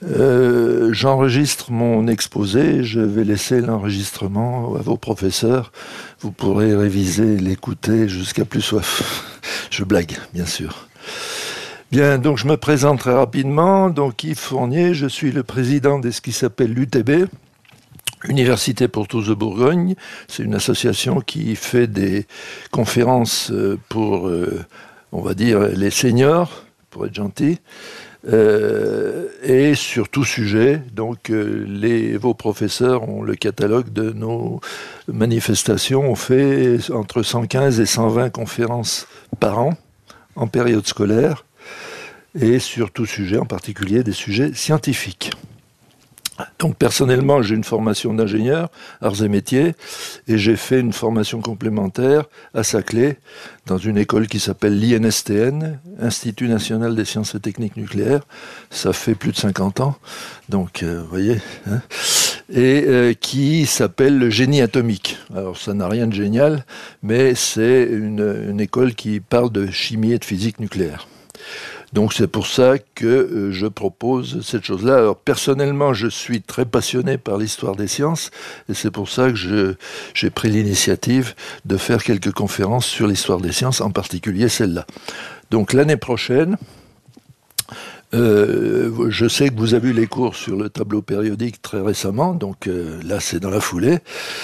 J'enregistre mon exposé, je vais laisser l'enregistrement à vos professeurs. Vous pourrez réviser, l'écouter jusqu'à plus soif. Je blague, bien sûr. Bien, donc je me présente très rapidement. Donc Yves Fournier, je suis le président de ce qui s'appelle l'UTB, Université pour tous de Bourgogne. C'est une association qui fait des conférences pour, on va dire, les seniors, pour être gentil. Et sur tout sujet, donc vos professeurs ont le catalogue de nos manifestations. On fait entre 115 et 120 conférences par an en période scolaire et sur tout sujet, en particulier des sujets scientifiques. Donc personnellement, j'ai une formation d'ingénieur, arts et métiers, et j'ai fait une formation complémentaire à Saclay, dans une école qui s'appelle l'INSTN, Institut National des Sciences et Techniques Nucléaires. Ça fait plus de 50 ans, donc vous voyez, hein, et qui s'appelle le génie atomique. Alors ça n'a rien de génial, mais c'est une école qui parle de chimie et de physique nucléaire. Donc c'est pour ça que je propose cette chose-là. Alors personnellement, je suis très passionné par l'histoire des sciences et c'est pour ça que j'ai pris l'initiative de faire quelques conférences sur l'histoire des sciences, en particulier celle-là. Donc l'année prochaine, je sais que vous avez eu les cours sur le tableau périodique très récemment, donc là c'est dans la foulée.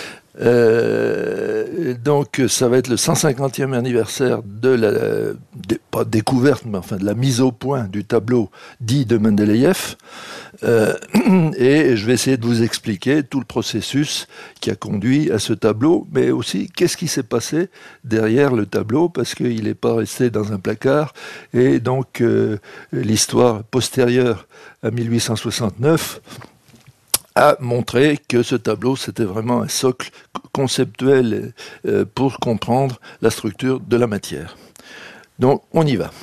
Donc ça va être le 150e anniversaire de la pas découverte, mais enfin de la mise au point du tableau dit de Mendeleïev, et je vais essayer de vous expliquer tout le processus qui a conduit à ce tableau, mais aussi qu'est-ce qui s'est passé derrière le tableau, parce qu'il n'est pas resté dans un placard, et donc l'histoire postérieure à 1869 a montré que ce tableau, c'était vraiment un socle conceptuel pour comprendre la structure de la matière. Donc, on y va.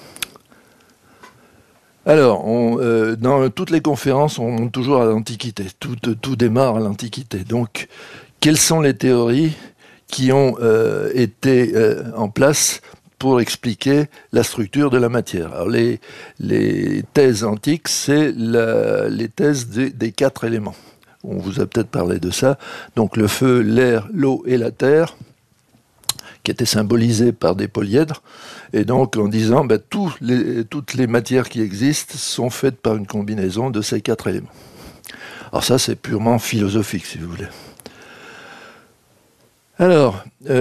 Alors, dans toutes les conférences, on monte toujours à l'Antiquité. Tout démarre à l'Antiquité. Donc, quelles sont les théories qui ont été en place pour expliquer la structure de la matière? Alors, les thèses antiques, c'est les thèses des 4 éléments. On vous a peut-être parlé de ça. Donc, le feu, l'air, l'eau et la terre, qui étaient symbolisés par des polyèdres. Et donc, en disant, toutes les matières qui existent sont faites par une combinaison de ces 4 éléments. Alors ça, c'est purement philosophique, si vous voulez. Alors,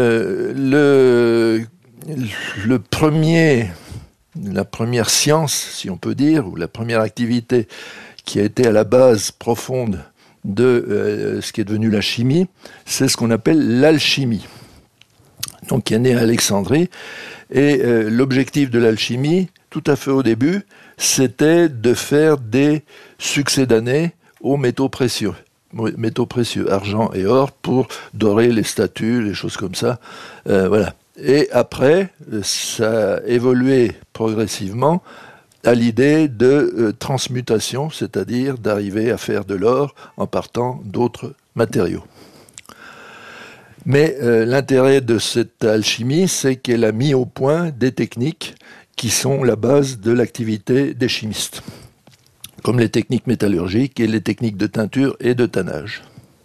la première science, si on peut dire, ou la première activité qui a été à la base profonde de ce qui est devenu la chimie, c'est ce qu'on appelle l'alchimie. Donc, qui est né à Alexandrie. Et l'objectif de l'alchimie, tout à fait au début, c'était de faire des succédanés aux métaux précieux, argent et or, pour dorer les statues, les choses comme ça. Voilà. Et après, ça a évolué progressivement à l'idée de transmutation, c'est-à-dire d'arriver à faire de l'or en partant d'autres matériaux. Mais l'intérêt de cette alchimie, c'est qu'elle a mis au point des techniques qui sont la base de l'activité des chimistes, comme les techniques métallurgiques et les techniques de teinture et de tannage.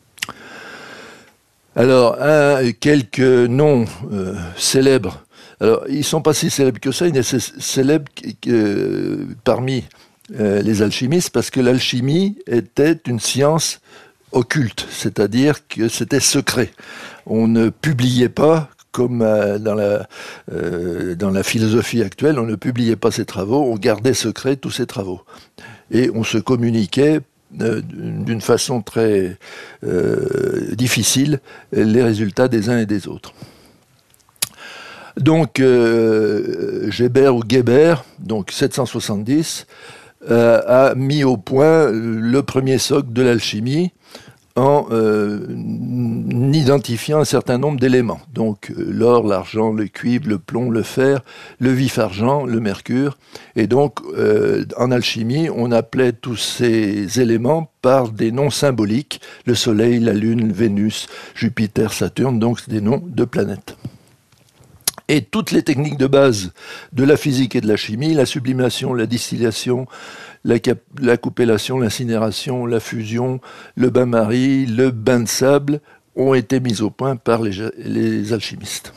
Alors, quelques noms célèbres. Alors, ils ne sont pas si célèbres que ça, ils sont célèbres parmi les alchimistes, parce que l'alchimie était une science occulte, c'est-à-dire que c'était secret. On ne publiait pas, comme dans la philosophie actuelle, on ne publiait pas ses travaux, on gardait secret tous ses travaux. Et on se communiquait d'une façon très difficile les résultats des uns et des autres. Donc, Geber, donc 770, a mis au point le premier socle de l'alchimie en identifiant un certain nombre d'éléments. Donc l'or, l'argent, le cuivre, le plomb, le fer, le vif argent, le mercure. Et donc en alchimie, on appelait tous ces éléments par des noms symboliques. Le Soleil, la Lune, Vénus, Jupiter, Saturne, donc des noms de planètes. Et toutes les techniques de base de la physique et de la chimie, la sublimation, la distillation, la coupellation, l'incinération, la fusion, le bain-marie, le bain de sable, ont été mises au point par les alchimistes.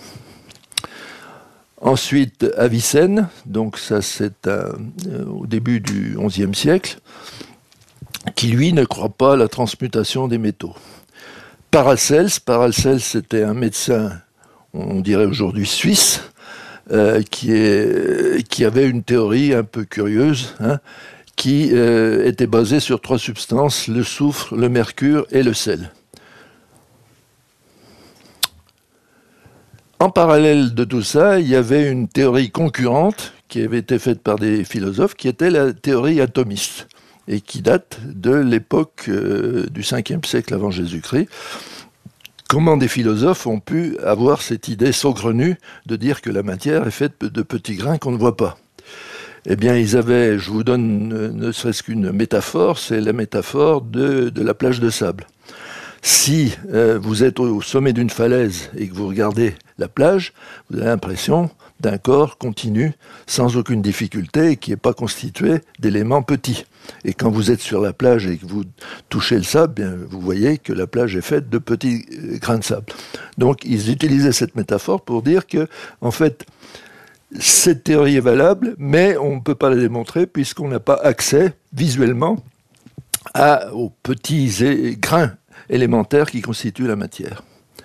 Ensuite, Avicenne, donc ça c'est au début du XIe siècle, qui lui ne croit pas à la transmutation des métaux. Paracelse c'était un médecin, on dirait aujourd'hui suisse, qui avait une théorie un peu curieuse, qui était basée sur 3 substances, le soufre, le mercure et le sel. En parallèle de tout ça, il y avait une théorie concurrente qui avait été faite par des philosophes, qui était la théorie atomiste, et qui date de l'époque du 5e siècle avant Jésus-Christ. Comment des philosophes ont pu avoir cette idée saugrenue de dire que la matière est faite de petits grains qu'on ne voit pas? Eh bien, je vous donne ne serait-ce qu'une métaphore, c'est la métaphore de la plage de sable. Si vous êtes au sommet d'une falaise et que vous regardez la plage, vous avez l'impression d'un corps continu, sans aucune difficulté, et qui n'est pas constitué d'éléments petits. Et quand vous êtes sur la plage et que vous touchez le sable, bien, vous voyez que la plage est faite de petits grains de sable. Donc, ils utilisaient cette métaphore pour dire que, en fait, cette théorie est valable, mais on ne peut pas la démontrer puisqu'on n'a pas accès visuellement aux petits grains élémentaires qui constituent la matière.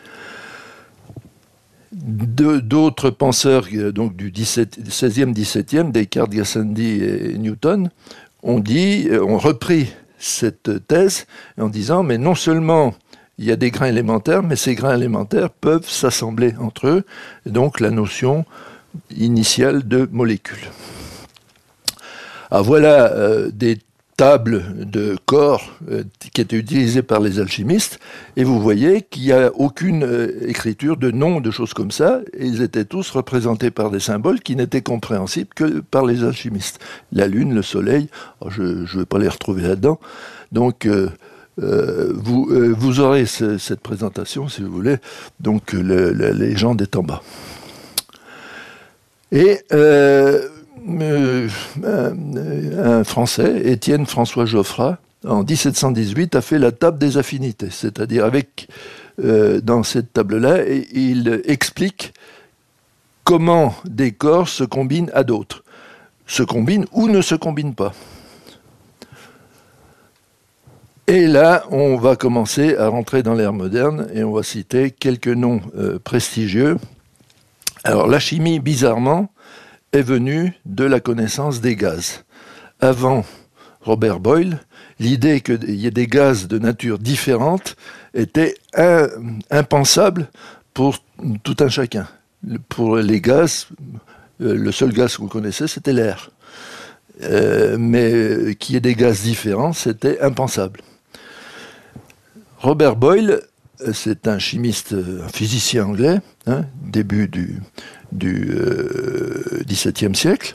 D'autres penseurs donc du 16e, 17e, Descartes, Gassendi et Newton, ont repris cette thèse en disant mais non seulement il y a des grains élémentaires, mais ces grains élémentaires peuvent s'assembler entre eux, et donc la notion initiale de molécules. Alors voilà des tables de corps qui étaient utilisées par les alchimistes, et vous voyez qu'il n'y a aucune écriture de noms, de choses comme ça, et ils étaient tous représentés par des symboles qui n'étaient compréhensibles que par les alchimistes. La lune, le soleil, je ne vais pas les retrouver là-dedans, donc vous aurez cette présentation, si vous voulez, donc la légende est en bas. Et un Français, Étienne François Geoffroy, en 1718, a fait la table des affinités, c'est-à-dire dans cette table-là, il explique comment des corps se combinent à d'autres, se combinent ou ne se combinent pas. Et là, on va commencer à rentrer dans l'ère moderne et on va citer quelques noms prestigieux. Alors, la chimie, bizarrement, est venue de la connaissance des gaz. Avant Robert Boyle, l'idée qu'il y ait des gaz de nature différente était impensable pour tout un chacun. Pour les gaz, le seul gaz qu'on connaissait, c'était l'air. Mais qu'il y ait des gaz différents, c'était impensable. Robert Boyle, c'est un chimiste, un physicien anglais, début du XVIIe siècle,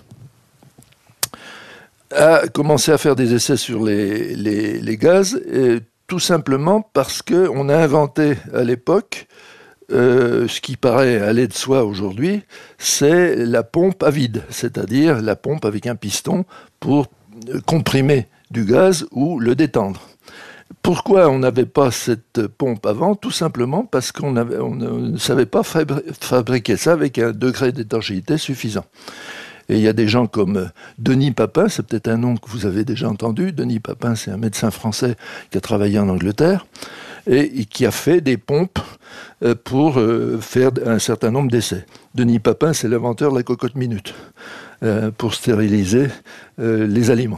a commencé à faire des essais sur les gaz, tout simplement parce qu'on a inventé à l'époque ce qui paraît aller de soi aujourd'hui, c'est la pompe à vide, c'est-à-dire la pompe avec un piston pour comprimer du gaz ou le détendre. Pourquoi on n'avait pas cette pompe avant? Tout simplement parce qu'on ne savait pas fabriquer ça avec un degré d'étanchéité suffisant. Et il y a des gens comme Denis Papin, c'est peut-être un nom que vous avez déjà entendu. Denis Papin, c'est un médecin français qui a travaillé en Angleterre et qui a fait des pompes pour faire un certain nombre d'essais. Denis Papin, c'est l'inventeur de la cocotte minute pour stériliser les aliments.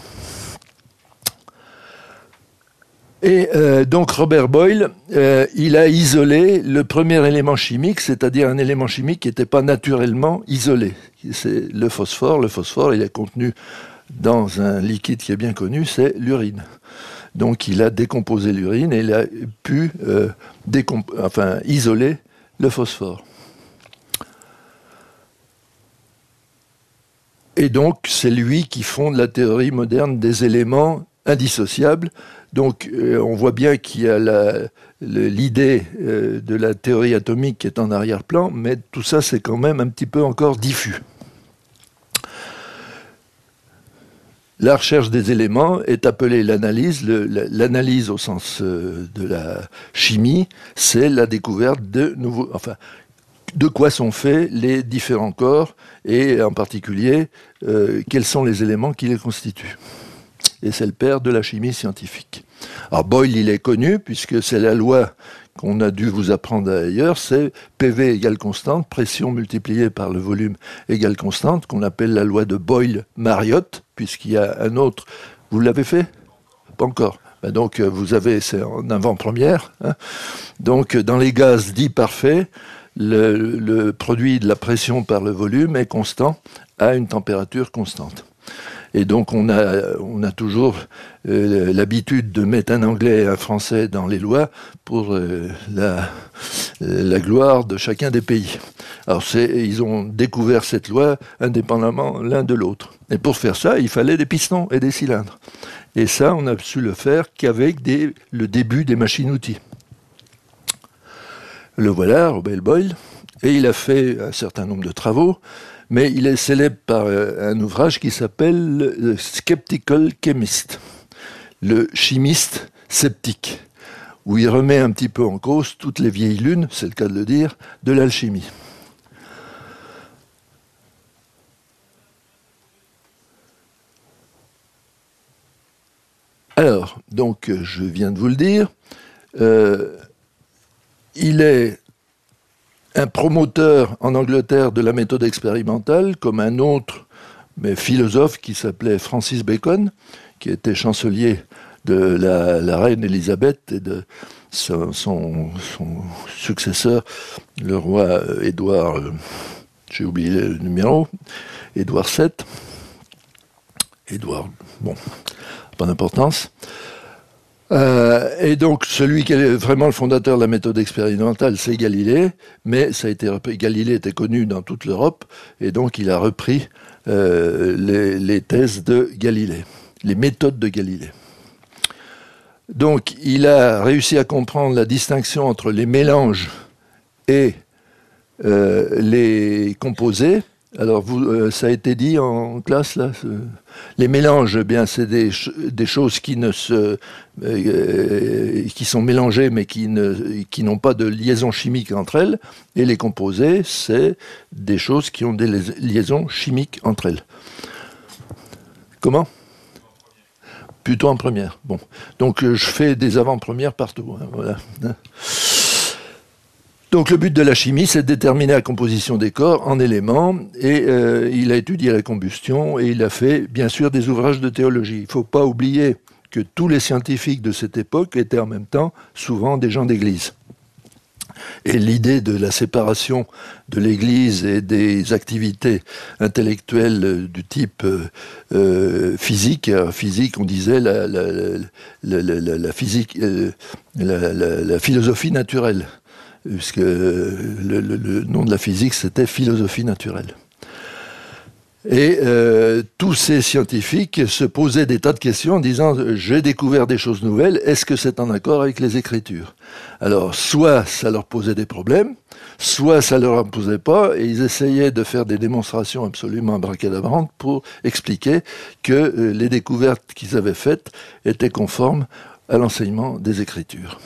Et donc Robert Boyle, il a isolé le premier élément chimique, c'est-à-dire un élément chimique qui n'était pas naturellement isolé. C'est le phosphore. Le phosphore, il est contenu dans un liquide qui est bien connu, c'est l'urine. Donc il a décomposé l'urine et il a pu isoler le phosphore. Et donc c'est lui qui fonde la théorie moderne des éléments indissociables. Donc on voit bien qu'il y a l'idée de la théorie atomique qui est en arrière-plan, mais tout ça c'est quand même un petit peu encore diffus. La recherche des éléments est appelée l'analyse. L'analyse au sens de la chimie, c'est la découverte de nouveaux... Enfin, de quoi sont faits les différents corps et en particulier quels sont les éléments qui les constituent. Et c'est le père de la chimie scientifique. Alors Boyle, il est connu puisque c'est la loi qu'on a dû vous apprendre ailleurs, c'est PV égale constante, pression multipliée par le volume égale constante, qu'on appelle la loi de Boyle-Mariotte, puisqu'il y a un autre... Vous l'avez fait? Pas encore. Ben donc vous avez, c'est en avant-première. Hein. Donc dans les gaz dits parfaits, le produit de la pression par le volume est constant à une température constante. Et donc on a toujours l'habitude de mettre un anglais et un français dans les lois pour la gloire de chacun des pays. Alors ils ont découvert cette loi indépendamment l'un de l'autre. Et pour faire ça, il fallait des pistons et des cylindres. Et ça, on a su le faire qu'avec le début des machines-outils. Le voilà, Robert Boyle, et il a fait un certain nombre de travaux, mais il est célèbre par un ouvrage qui s'appelle « Skeptical Chemist », le chimiste sceptique, où il remet un petit peu en cause toutes les vieilles lunes, c'est le cas de le dire, de l'alchimie. Alors, donc, je viens de vous le dire, il est un promoteur en Angleterre de la méthode expérimentale, comme un autre mais philosophe qui s'appelait Francis Bacon, qui était chancelier de la reine Élisabeth et de son successeur, le roi Édouard, j'ai oublié le numéro, Édouard VII. Édouard, bon, pas d'importance. Et donc, celui qui est vraiment le fondateur de la méthode expérimentale, c'est Galilée, mais ça a été repris. Galilée était connu dans toute l'Europe, et donc il a repris les thèses de Galilée, les méthodes de Galilée. Donc, il a réussi à comprendre la distinction entre les mélanges et les composés. Alors, ça a été dit en classe, là. Les mélanges, eh bien, c'est des choses qui sont mélangées, mais qui n'ont pas de liaison chimique entre elles. Et les composés, c'est des choses qui ont des liaisons chimiques entre elles. Comment ? Plutôt en première. Bon. Donc, je fais des avant-premières partout. Hein, voilà. Donc le but de la chimie, c'est de déterminer la composition des corps en éléments, et il a étudié la combustion, et il a fait, bien sûr, des ouvrages de théologie. Il ne faut pas oublier que tous les scientifiques de cette époque étaient en même temps souvent des gens d'église. Et l'idée de la séparation de l'Église et des activités intellectuelles du type physique, on disait la physique, la philosophie naturelle, puisque le nom de la physique, c'était philosophie naturelle. Et tous ces scientifiques se posaient des tas de questions en disant « j'ai découvert des choses nouvelles, est-ce que c'est en accord avec les Écritures ?» Alors, soit ça leur posait des problèmes, soit ça leur en posait pas, et ils essayaient de faire des démonstrations absolument abracadabrantes pour expliquer que les découvertes qu'ils avaient faites étaient conformes à l'enseignement des Écritures.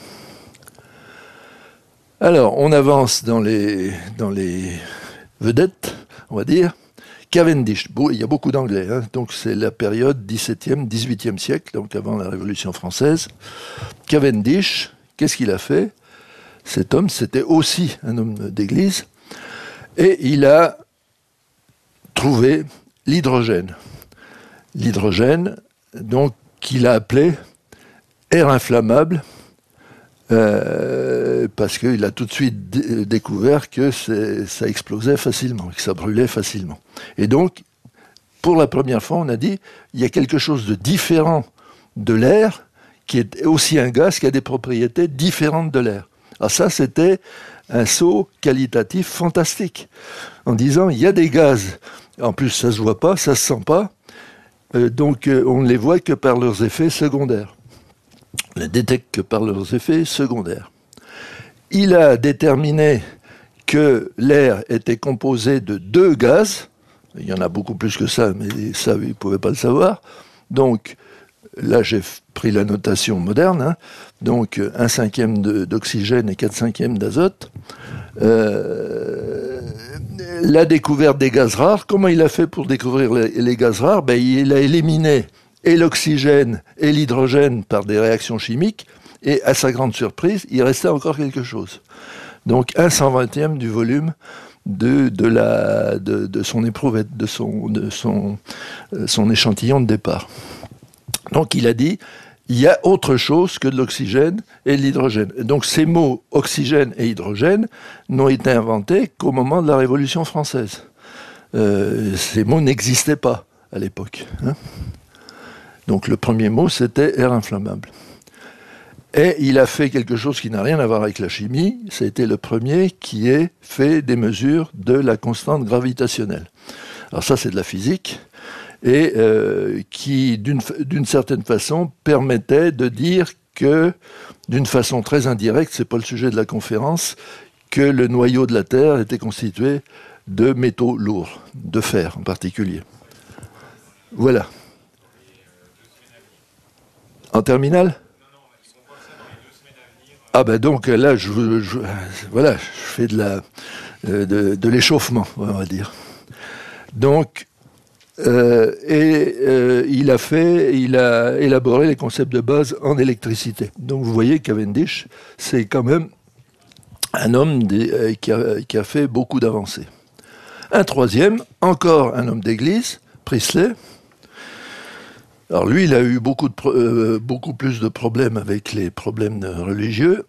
Alors, on avance dans les vedettes, on va dire. Cavendish, il y a beaucoup d'anglais, hein, donc c'est la période 17e, 18e siècle, donc avant la Révolution française. Cavendish, qu'est-ce qu'il a fait ? Cet homme, c'était aussi un homme d'église, et il a trouvé l'hydrogène. L'hydrogène, donc, qu'il a appelé air inflammable, parce qu'il a tout de suite découvert que ça explosait facilement, que ça brûlait facilement. Et donc, pour la première fois, on a dit, il y a quelque chose de différent de l'air, qui est aussi un gaz qui a des propriétés différentes de l'air. Alors ça, c'était un saut qualitatif fantastique, en disant, il y a des gaz, en plus ça se voit pas, ça se sent pas, Donc on ne les voit que par leurs effets secondaires. On les détecte que par leurs effets secondaires. Il a déterminé que l'air était composé de 2 gaz. Il y en a beaucoup plus que ça, mais ça, il ne pouvait pas le savoir. Donc, là, j'ai pris la notation moderne. Hein. Donc, 1/5 d'oxygène et 4/5 d'azote. La découverte des gaz rares. Comment il a fait pour découvrir les gaz rares? Il a éliminé et l'oxygène et l'hydrogène par des réactions chimiques. Et à sa grande surprise, il restait encore quelque chose. Donc, 1/120 du volume de son éprouvette, de son échantillon de départ. Donc il a dit, il y a autre chose que de l'oxygène et de l'hydrogène. Donc ces mots oxygène et hydrogène n'ont été inventés qu'au moment de la Révolution française. Ces mots n'existaient pas à l'époque. Hein. Donc le premier mot, c'était air inflammable. Et il a fait quelque chose qui n'a rien à voir avec la chimie. C'était le premier qui ait fait des mesures de la constante gravitationnelle. Alors ça, c'est de la physique, et qui, d'une certaine façon, permettait de dire que, d'une façon très indirecte, c'est pas le sujet de la conférence, que le noyau de la Terre était constitué de métaux lourds, de fer en particulier. Voilà. En terminale ? Ah ben donc là, je fais de l'échauffement, on va dire. Donc, il a élaboré les concepts de base en électricité. Donc vous voyez, Cavendish, c'est quand même un homme qui a fait beaucoup d'avancées. Un troisième, encore un homme d'église, Priestley. Alors lui, il a eu beaucoup plus de problèmes avec les problèmes religieux.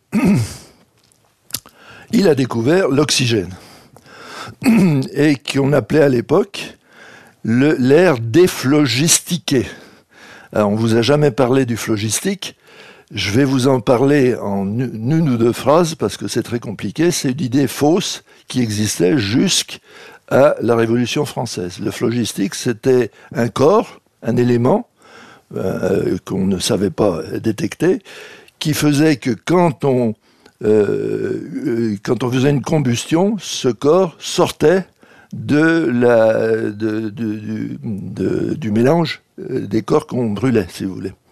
Il a découvert l'oxygène, et qu'on appelait à l'époque l'air déphlogistiqué. Alors, on ne vous a jamais parlé du phlogistique. Je vais vous en parler en une ou deux phrases, parce que c'est très compliqué. C'est une idée fausse qui existait jusqu'à la Révolution française. Le phlogistique, c'était un corps, un élément, qu'on ne savait pas détecter, qui faisait que quand on faisait une combustion, ce corps sortait du mélange des corps qu'on brûlait, si vous voulez.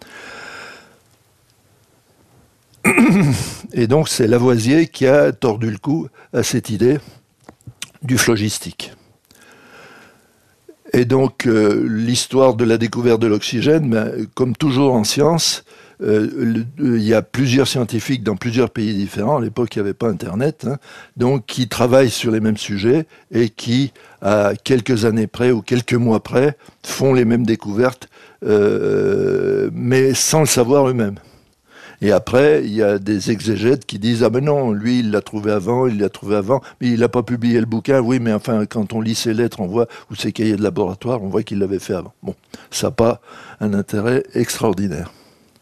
Et donc c'est Lavoisier qui a tordu le cou à cette idée du phlogistique. Et donc, l'histoire de la découverte de l'oxygène, comme toujours en science, il y a plusieurs scientifiques dans plusieurs pays différents. À l'époque, il n'y avait pas Internet, hein, donc qui travaillent sur les mêmes sujets et qui, à quelques années près ou quelques mois près, font les mêmes découvertes, mais sans le savoir eux-mêmes. Et après, il y a des exégètes qui disent « Ah ben non, lui, il l'a trouvé avant, mais il n'a pas publié le bouquin. Oui, mais enfin, quand on lit ses lettres, on voit, ou ses cahiers de laboratoire, on voit qu'il l'avait fait avant. » Bon, ça n'a pas un intérêt extraordinaire.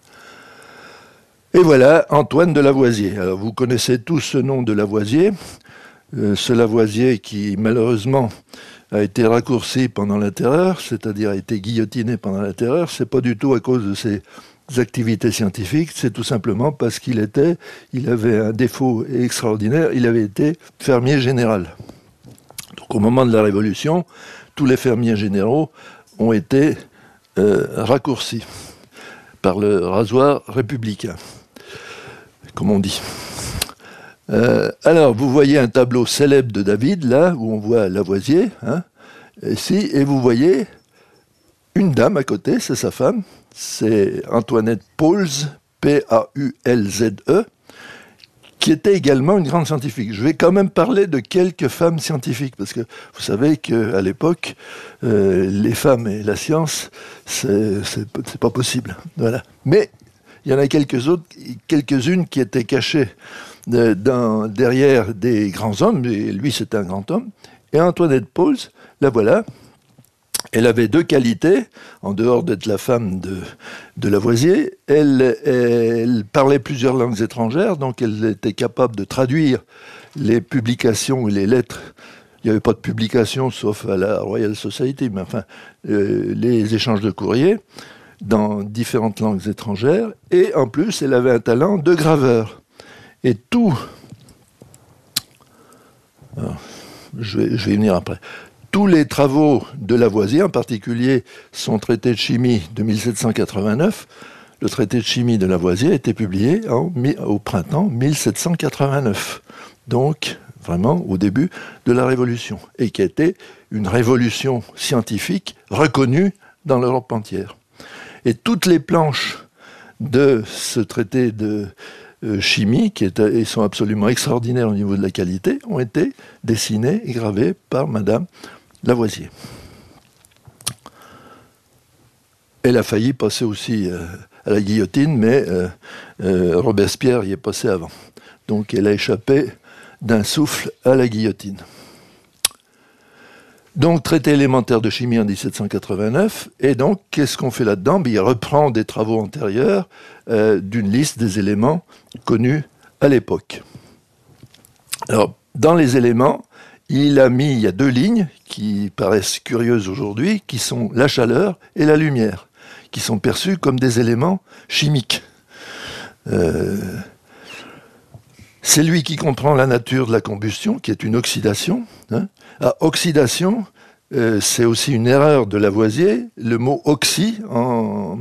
Et voilà, Antoine de Lavoisier. Alors, vous connaissez tous ce nom de Lavoisier. Ce Lavoisier qui, malheureusement, a été raccourci pendant la Terreur, c'est-à-dire a été guillotiné pendant la Terreur. C'est pas du tout à cause de ses activités scientifiques, c'est tout simplement parce qu'il avait un défaut extraordinaire, il avait été fermier général. Donc au moment de la Révolution, tous les fermiers généraux ont été raccourcis par le rasoir républicain, comme on dit. Alors, vous voyez un tableau célèbre de David, là, où on voit Lavoisier, hein, ici, et vous voyez une dame à côté, c'est sa femme, c'est Antoinette Paulze, P-A-U-L-Z-E, qui était également une grande scientifique. Je vais quand même parler de quelques femmes scientifiques, parce que vous savez qu'à l'époque, les femmes et la science, c'est pas possible. Voilà. Mais il y en a quelques-unes qui étaient cachées derrière des grands hommes, et lui c'était un grand homme, et Antoinette Paulze, la voilà. Elle avait deux qualités, en dehors d'être la femme de Lavoisier. Elle parlait plusieurs langues étrangères, donc elle était capable de traduire les publications et les lettres. Il n'y avait pas de publication, sauf à la Royal Society, mais enfin, les échanges de courrier dans différentes langues étrangères. Et en plus, elle avait un talent de graveur. Et tout... Alors, je vais y venir après. Tous les travaux de Lavoisier, en particulier son traité de chimie de 1789, le traité de chimie de Lavoisier a été publié au printemps 1789. Donc, vraiment au début de la Révolution. Et qui a été une révolution scientifique reconnue dans l'Europe entière. Et toutes les planches de ce traité de chimie, qui sont absolument extraordinaires au niveau de la qualité, ont été dessinées et gravées par Madame Lavoisier. Elle a failli passer aussi à la guillotine, mais Robespierre y est passé avant. Donc elle a échappé d'un souffle à la guillotine. Donc, traité élémentaire de chimie en 1789, et donc, qu'est-ce qu'on fait là-dedans? Il reprend des travaux antérieurs d'une liste des éléments connus à l'époque. Alors, dans les éléments, il y a deux lignes qui paraissent curieuses aujourd'hui, qui sont la chaleur et la lumière, qui sont perçues comme des éléments chimiques. C'est lui qui comprend la nature de la combustion, qui est une oxydation. Oxydation, c'est aussi une erreur de Lavoisier. Le mot oxy, en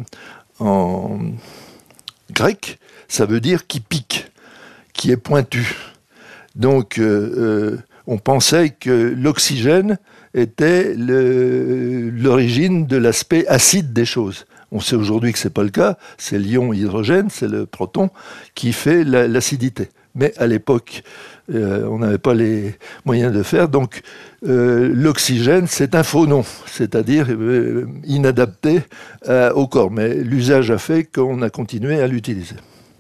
grec, ça veut dire qui pique, qui est pointu. Donc, on pensait que l'oxygène était l'origine de l'aspect acide des choses. On sait aujourd'hui que ce n'est pas le cas. C'est l'ion hydrogène, c'est le proton, qui fait l'acidité. Mais à l'époque, on n'avait pas les moyens de faire. Donc, l'oxygène, c'est un faux nom, c'est-à-dire inadapté au corps. Mais l'usage a fait qu'on a continué à l'utiliser.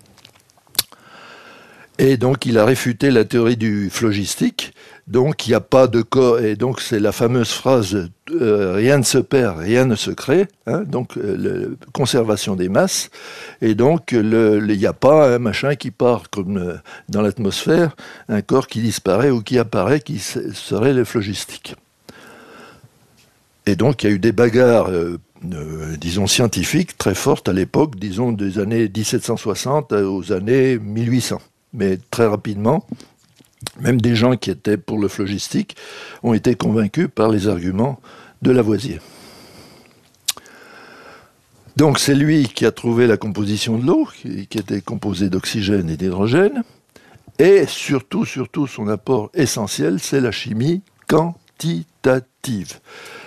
Et donc, il a réfuté la théorie du phlogistique. Donc, il n'y a pas de corps. Et donc, c'est la fameuse phrase « rien ne se perd, rien ne se crée ». Donc, conservation des masses. Et donc, il n'y a pas un machin qui part comme dans l'atmosphère, un corps qui disparaît ou qui apparaît, qui serait le phlogistique. Et donc, il y a eu des bagarres, disons, scientifiques très fortes à l'époque, disons, des années 1760 aux années 1800. Mais très rapidement, même des gens qui étaient pour le phlogistique ont été convaincus par les arguments de Lavoisier. Donc c'est lui qui a trouvé la composition de l'eau, qui était composée d'oxygène et d'hydrogène, et surtout son apport essentiel, c'est la chimie quantitative.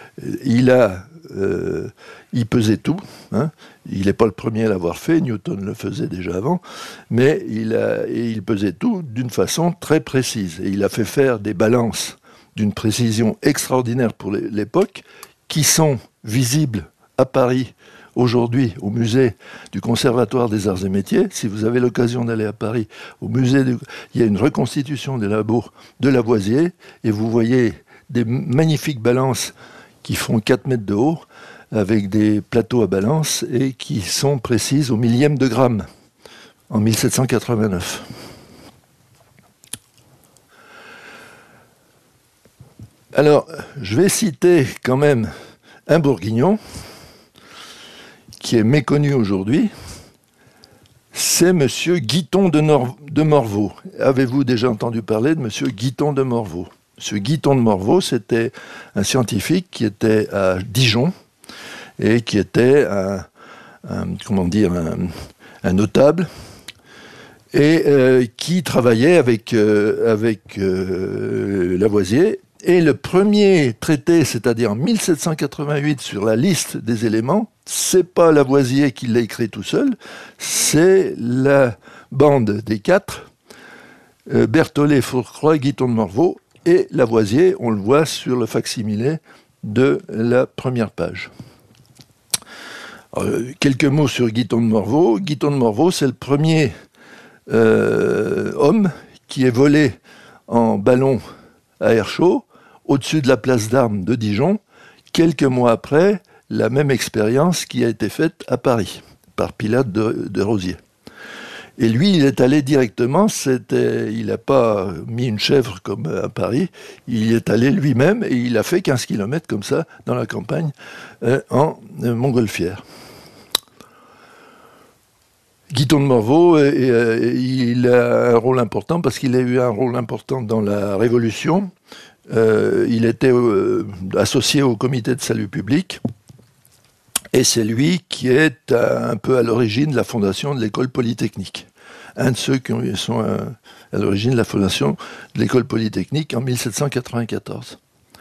Il pesait tout, il n'est pas le premier à l'avoir fait, Newton le faisait déjà avant, mais il pesait tout d'une façon très précise. Et il a fait faire des balances d'une précision extraordinaire pour l'époque, qui sont visibles à Paris aujourd'hui au musée du Conservatoire des Arts et Métiers. Si vous avez l'occasion d'aller à Paris, au musée, il y a une reconstitution des labos de Lavoisier, et vous voyez des magnifiques balances qui font 4 mètres de haut, avec des plateaux à balance, et qui sont précises au millième de gramme, en 1789. Alors, je vais citer quand même un bourguignon, qui est méconnu aujourd'hui, c'est M. Guiton de Morveau. Avez-vous déjà entendu parler de M. Guiton de Morveau? M. Guiton de Morveau, c'était un scientifique qui était à Dijon et qui était un notable et qui travaillait avec Lavoisier. Et le premier traité, c'est-à-dire en 1788, sur la liste des éléments, c'est pas Lavoisier qui l'a écrit tout seul, c'est la bande des quatre, Berthollet, Fourcroy, Guiton de Morveau et Lavoisier. On le voit sur le facsimilé de la première page. Alors, quelques mots sur Guiton de Morveau. Guiton de Morveau, c'est le premier homme qui est volé en ballon à air chaud au-dessus de la place d'Armes de Dijon, quelques mois après la même expérience qui a été faite à Paris, par Pilate de Rosiers. Et lui, il est allé directement, il n'a pas mis une chèvre comme à Paris, il est allé lui-même et il a fait 15 km comme ça, dans la campagne, en montgolfière. Guiton de Morveau, il a un rôle important parce qu'il a eu un rôle important dans la Révolution. Il était associé au comité de salut public. Et c'est lui qui est un peu à l'origine de la fondation de l'école polytechnique. Un de ceux qui sont à l'origine de la fondation de l'école polytechnique en 1794.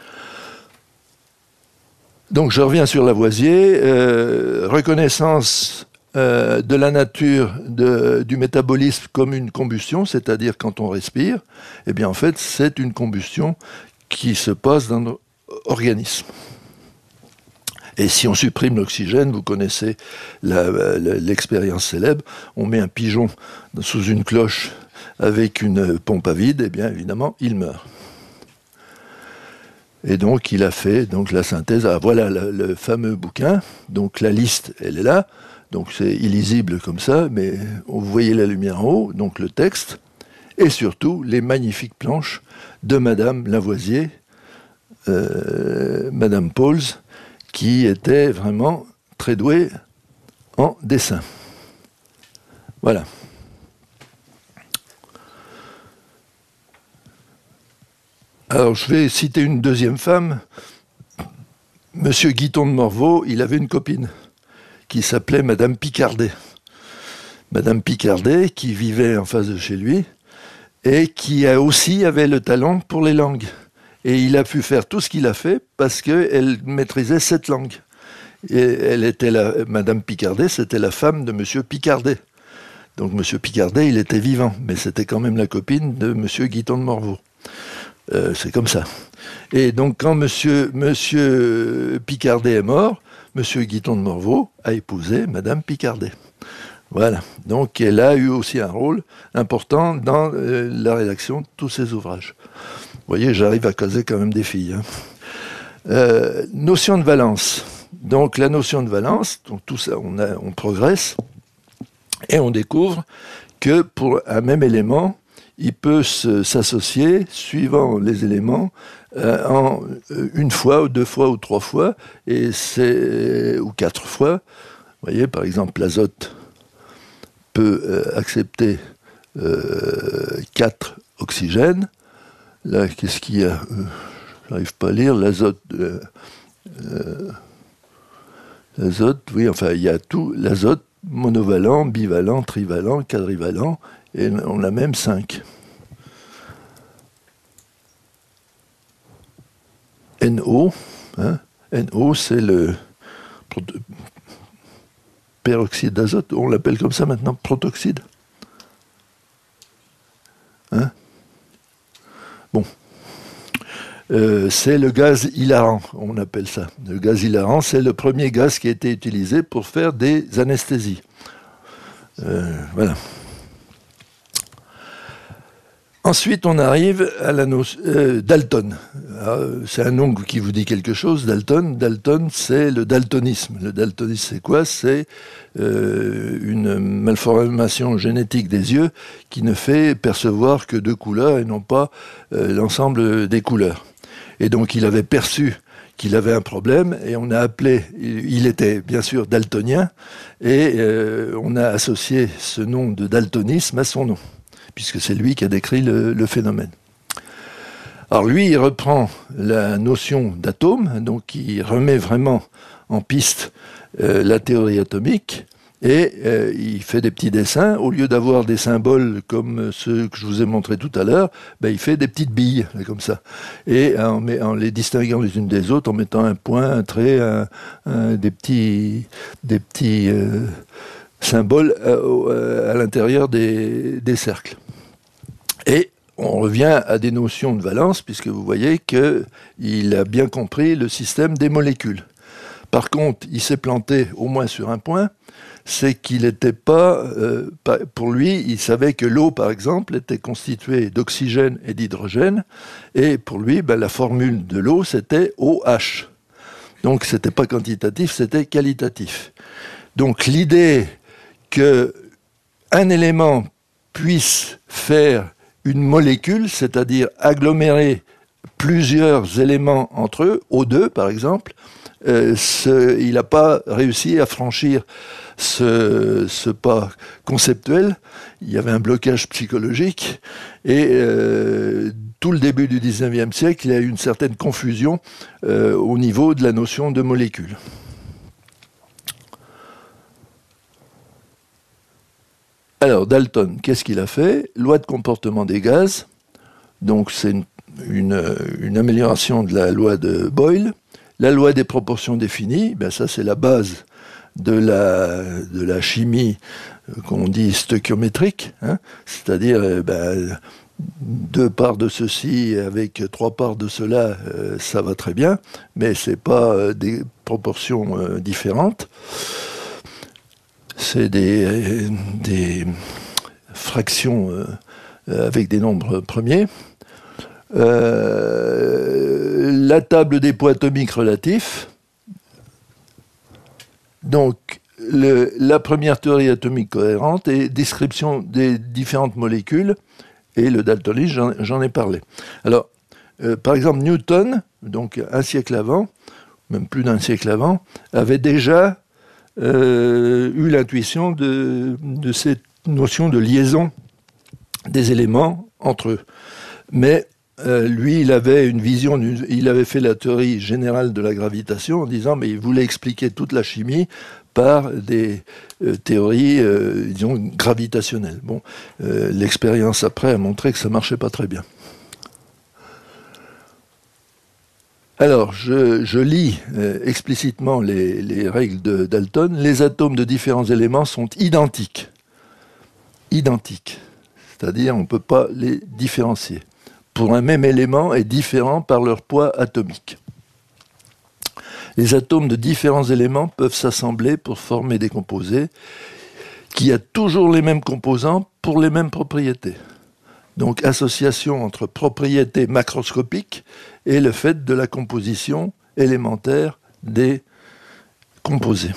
Donc je reviens sur Lavoisier. Reconnaissance de la nature du métabolisme comme une combustion, c'est-à-dire quand on respire, eh bien en fait c'est une combustion qui se passe dans notre organisme. Et si on supprime l'oxygène, vous connaissez l'expérience célèbre, on met un pigeon sous une cloche avec une pompe à vide, et bien évidemment, il meurt. Et donc, il a fait donc, la synthèse. Ah, voilà le fameux bouquin. Donc, la liste, elle est là. Donc, c'est illisible comme ça, mais vous voyez la lumière en haut, donc le texte, et surtout les magnifiques planches de Madame Lavoisier, Madame Pauls, qui était vraiment très douée en dessin. Voilà. Alors, je vais citer une deuxième femme. Monsieur Guiton de Morveau, il avait une copine qui s'appelait Madame Picardet. Madame Picardet, qui vivait en face de chez lui, et qui aussi avait le talent pour les langues. Et il a pu faire tout ce qu'il a fait parce qu'elle maîtrisait 7 langues. Et elle était Madame Picardet, c'était la femme de Monsieur Picardet. Donc Monsieur Picardet, il était vivant, mais c'était quand même la copine de Monsieur Guiton de Morveau. C'est comme ça. Et donc quand Monsieur Picardet est mort, Monsieur Guiton de Morveau a épousé Madame Picardet. Voilà. Donc elle a eu aussi un rôle important dans la rédaction de tous ses ouvrages. Vous voyez, j'arrive à caser quand même des filles. Hein. Notion de valence. Donc la notion de valence, donc tout ça, on progresse et on découvre que pour un même élément, il peut s'associer, suivant les éléments, en une fois, ou 2 fois, ou 3 fois, ou 4 fois. Vous voyez, par exemple, l'azote peut accepter 4 oxygènes. Là, qu'est-ce qu'il y a ? J'arrive pas à lire. L'azote, oui, enfin, il y a tout. L'azote, monovalent, bivalent, trivalent, quadrivalent, et on a même 5. NO, hein, NO, c'est le peroxyde d'azote, on l'appelle comme ça maintenant, protoxyde. Hein? Bon. C'est le gaz hilarant, on appelle ça. Le gaz hilarant, c'est le premier gaz qui a été utilisé pour faire des anesthésies. Voilà. Ensuite, on arrive à la notion Dalton. C'est un nom qui vous dit quelque chose, Dalton. Dalton, c'est le daltonisme. Le daltonisme, c'est quoi ? C'est une malformation génétique des yeux qui ne fait percevoir que 2 couleurs et non pas l'ensemble des couleurs. Et donc, il avait perçu qu'il avait un problème et on a appelé, il était bien sûr daltonien, et on a associé ce nom de daltonisme à son nom, puisque c'est lui qui a décrit le phénomène. Alors lui, il reprend la notion d'atome, donc il remet vraiment en piste la théorie atomique, et il fait des petits dessins. Au lieu d'avoir des symboles comme ceux que je vous ai montrés tout à l'heure, il fait des petites billes, comme ça. Et en les distinguant les unes des autres, en mettant un point, un trait, des petits symboles à l'intérieur des cercles. Et on revient à des notions de valence, puisque vous voyez qu'il a bien compris le système des molécules. Par contre, il s'est planté au moins sur un point, c'est qu'il n'était pas... pour lui, il savait que l'eau, par exemple, était constituée d'oxygène et d'hydrogène, et pour lui, la formule de l'eau, c'était OH. Donc, ce n'était pas quantitatif, c'était qualitatif. Donc, l'idée que un élément puisse faire une molécule, c'est-à-dire agglomérer plusieurs éléments entre eux, O2 par exemple, il n'a pas réussi à franchir ce pas conceptuel. Il y avait un blocage psychologique et tout le début du 19e siècle, il y a eu une certaine confusion au niveau de la notion de molécule. Alors, Dalton, qu'est-ce qu'il a fait? Loi de comportement des gaz. Donc, c'est une amélioration de la loi de Boyle. La loi des proportions définies, ben ça, c'est la base de la chimie qu'on dit stoichiométrique, hein, c'est-à-dire 2 parts de ceci avec 3 parts de cela, ça va très bien, mais c'est pas des proportions différentes. C'est des fractions avec des nombres premiers. La table des poids atomiques relatifs. Donc, la première théorie atomique cohérente et description des différentes molécules. Et le daltonisme, j'en ai parlé. Alors, par exemple, Newton, donc un siècle avant, même plus d'un siècle avant, avait déjà eu l'intuition de cette notion de liaison des éléments entre eux. Mais lui, il avait une vision, il avait fait la théorie générale de la gravitation en disant, mais il voulait expliquer toute la chimie par des théories, disons, gravitationnelles. Bon, l'expérience après a montré que ça marchait pas très bien. Alors, je lis explicitement les règles de Dalton. Les atomes de différents éléments sont identiques. Identiques. C'est-à-dire, on ne peut pas les différencier. Pour un même élément est différent par leur poids atomique. Les atomes de différents éléments peuvent s'assembler pour former des composés qui ont toujours les mêmes composants pour les mêmes propriétés. Donc, association entre propriétés macroscopiques et le fait de la composition élémentaire des composés.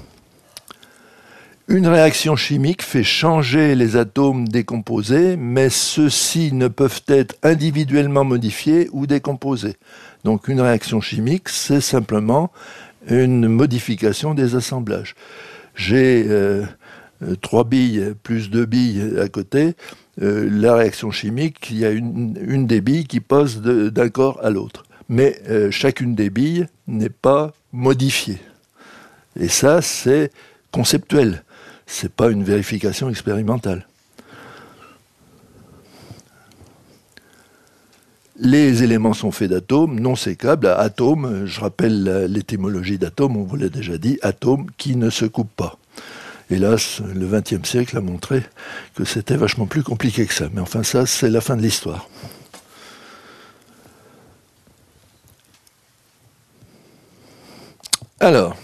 Une réaction chimique fait changer les atomes des composés, mais ceux-ci ne peuvent être individuellement modifiés ou décomposés. Donc une réaction chimique, c'est simplement une modification des assemblages. J'ai 3 billes plus 2 billes à côté. La réaction chimique, il y a une des billes qui passe d'un corps à l'autre. Mais chacune des billes n'est pas modifiée. Et ça, c'est conceptuel. C'est pas une vérification expérimentale. Les éléments sont faits d'atomes non sécables. Atome, je rappelle l'étymologie d'atome, on vous l'a déjà dit, atome qui ne se coupe pas. Hélas, le XXe siècle a montré que c'était vachement plus compliqué que ça. Mais enfin, ça, c'est la fin de l'histoire. Alors,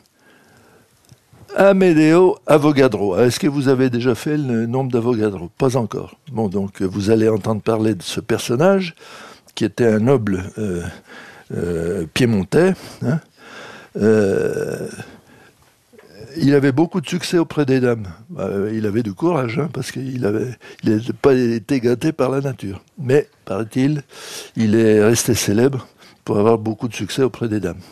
Amedeo Avogadro. Est-ce que vous avez déjà fait le nombre d'Avogadro? Pas encore. Bon, donc vous allez entendre parler de ce personnage qui était un noble piémontais. Hein. Il avait beaucoup de succès auprès des dames. Il avait du courage, hein, parce qu'il n'avait pas été gâté par la nature. Mais, paraît-il, il est resté célèbre pour avoir beaucoup de succès auprès des dames.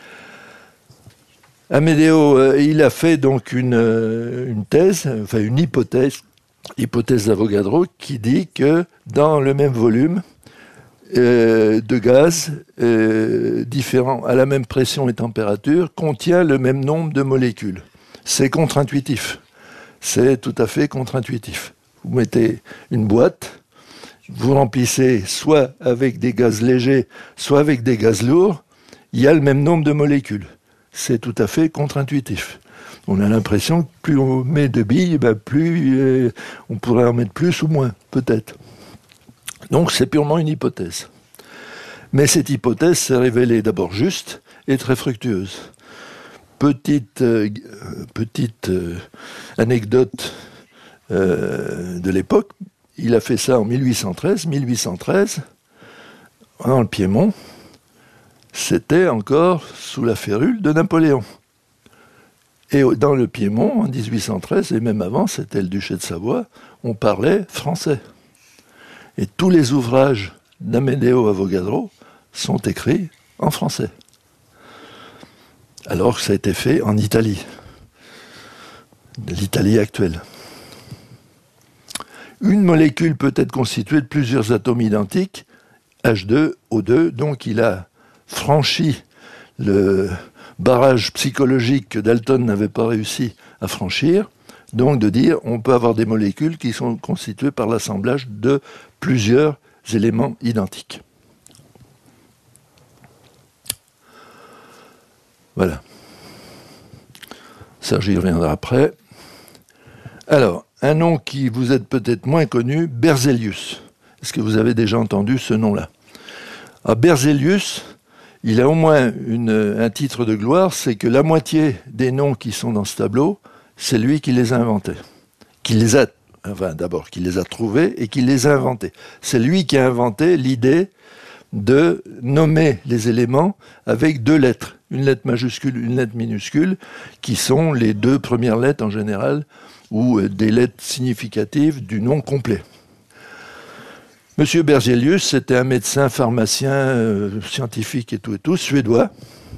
Amedeo, il a fait donc une thèse, enfin une hypothèse d'Avogadro, qui dit que dans le même volume de gaz différents à la même pression et température contient le même nombre de molécules. C'est contre-intuitif. C'est tout à fait contre-intuitif. Vous mettez une boîte, vous remplissez soit avec des gaz légers, soit avec des gaz lourds, il y a le même nombre de molécules. C'est tout à fait contre-intuitif. On a l'impression que plus on met de billes, plus on pourrait en mettre plus ou moins, peut-être. Donc c'est purement une hypothèse. Mais cette hypothèse s'est révélée d'abord juste et très fructueuse. Petite anecdote de l'époque, il a fait ça en 1813, dans le Piémont. C'était encore sous la férule de Napoléon. Et dans le Piémont, en 1813, et même avant, c'était le duché de Savoie, on parlait français. Et tous les ouvrages d'Amedeo Avogadro sont écrits en français. Alors que ça a été fait en Italie, l'Italie actuelle. Une molécule peut être constituée de plusieurs atomes identiques, H2O2, donc il a franchi le barrage psychologique que Dalton n'avait pas réussi à franchir, donc de dire on peut avoir des molécules qui sont constituées par l'assemblage de plusieurs éléments identiques. Voilà. Ça, j'y reviendrai après. Alors, un nom qui vous est peut-être moins connu, Berzelius. Est-ce que vous avez déjà entendu ce nom-là? Berzelius, il a au moins un titre de gloire, c'est que la moitié des noms qui sont dans ce tableau, c'est lui qui les a inventés. D'abord, qui les a trouvés et qui les a inventés. C'est lui qui a inventé l'idée de nommer les éléments avec deux lettres, une lettre majuscule, une lettre minuscule, qui sont les deux premières lettres en général, ou des lettres significatives du nom complet. Monsieur Berzelius, c'était un médecin, pharmacien, scientifique et tout, suédois.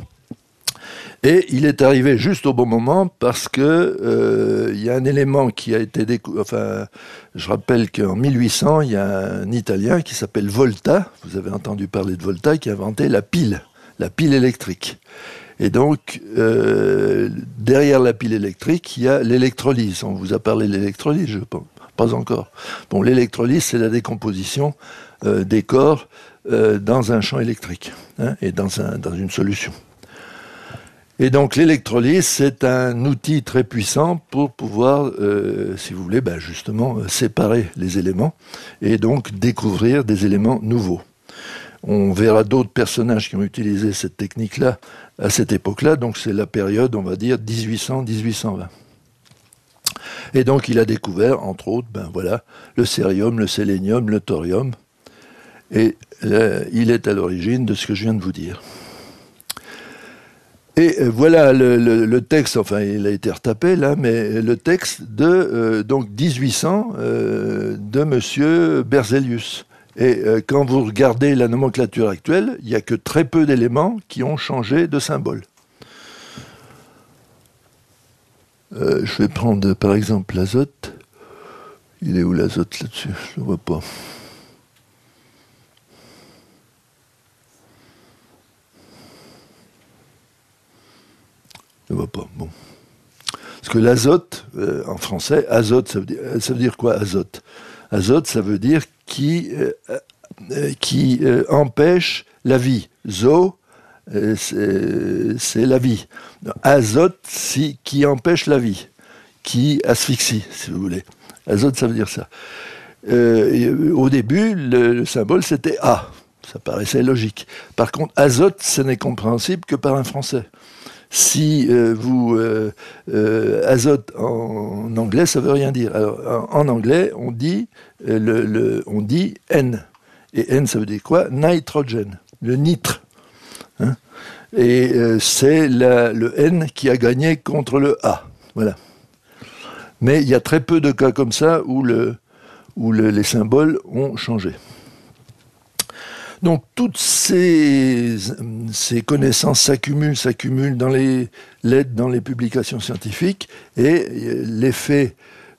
Et il est arrivé juste au bon moment parce que y a un élément qui a été découvert. Enfin, je rappelle qu'en 1800, il y a un Italien qui s'appelle Volta. Vous avez entendu parler de Volta, qui a inventé la pile électrique. Et donc, derrière la pile électrique, il y a l'électrolyse. On vous a parlé de l'électrolyse, je pense. Pas encore. Bon, l'électrolyse, c'est la décomposition des corps dans un champ électrique, et dans une solution. Et donc l'électrolyse, c'est un outil très puissant pour pouvoir, si vous voulez, justement séparer les éléments et donc découvrir des éléments nouveaux. On verra d'autres personnages qui ont utilisé cette technique-là à cette époque-là, donc c'est la période, on va dire, 1800-1820. Et donc il a découvert, entre autres, le cérium, le sélénium, le thorium, et il est à l'origine de ce que je viens de vous dire. Et voilà le texte, enfin il a été retapé là, mais le texte de donc 1800 de Monsieur Berzelius. Et quand vous regardez la nomenclature actuelle, il n'y a que très peu d'éléments qui ont changé de symbole. Je vais prendre par exemple l'azote. Il est où l'azote là-dessus? Je ne le vois pas. Je ne vois pas. Bon. Parce que l'azote, en français, azote, ça veut dire quoi, azote? Azote, ça veut dire qui empêche la vie. Zo, c'est la vie. Azote, qui empêche la vie, qui asphyxie, si vous voulez. Azote, ça veut dire ça. Au début, le symbole, c'était A. Ça paraissait logique. Par contre, azote, ce n'est compréhensible que par un Français. Si azote en anglais, ça veut rien dire. Alors, en anglais, on dit on dit N. Et N, ça veut dire quoi? Nitrogen, le nitre. Et c'est le N qui a gagné contre le A. Voilà. Mais il y a très peu de cas comme ça où les symboles ont changé. Donc toutes ces connaissances s'accumulent dans les lettres, dans les publications scientifiques, et l'effet,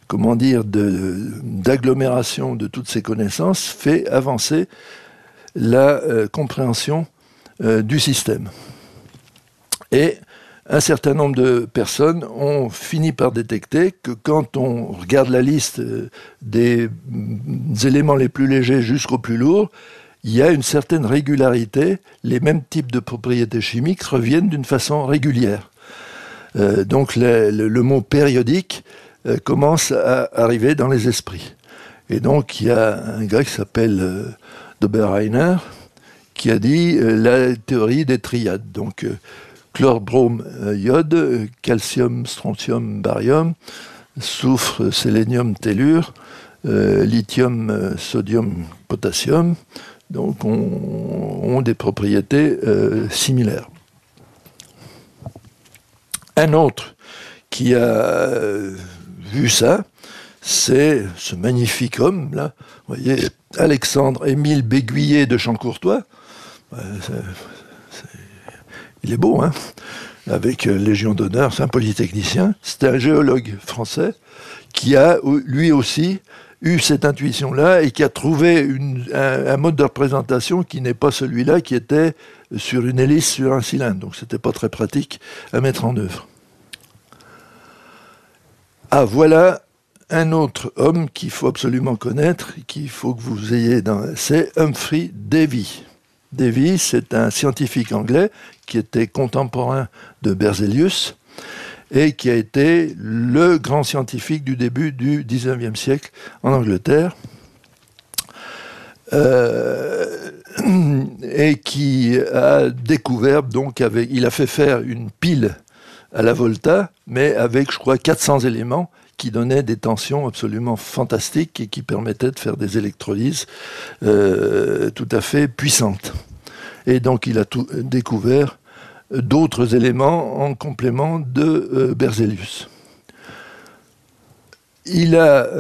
d'agglomération de toutes ces connaissances fait avancer la compréhension du système. Et un certain nombre de personnes ont fini par détecter que quand on regarde la liste des éléments les plus légers jusqu'aux plus lourds, il y a une certaine régularité, les mêmes types de propriétés chimiques reviennent d'une façon régulière. Donc le mot périodique commence à arriver dans les esprits. Et donc il y a un gars qui s'appelle Doberheiner qui a dit la théorie des triades. Donc chlore, brome, iode, calcium, strontium, barium, soufre, sélénium, tellure, lithium, sodium, potassium, donc ont des propriétés similaires. Un autre qui a vu ça. C'est ce magnifique homme, là, vous voyez, Alexandre-Émile Béguillet de Champ-Courtois. Il est beau, hein, avec Légion d'honneur, c'est un polytechnicien. C'est un géologue français qui a, lui aussi, eu cette intuition-là et qui a trouvé un mode de représentation qui n'est pas celui-là, qui était sur une hélice, sur un cylindre. Donc c'était pas très pratique à mettre en œuvre. Ah, voilà un autre homme qu'il faut absolument connaître, qu'il faut que vous ayez c'est Humphrey Davy. Davy, c'est un scientifique anglais qui était contemporain de Berzelius et qui a été le grand scientifique du début du XIXe siècle en Angleterre. Et qui a découvert, donc, il a fait faire une pile à la Volta, mais avec, je crois, 400 éléments qui donnaient des tensions absolument fantastiques et qui permettaient de faire des électrolyses tout à fait puissantes. Et donc, il a découvert d'autres éléments en complément de Berzelius. Il a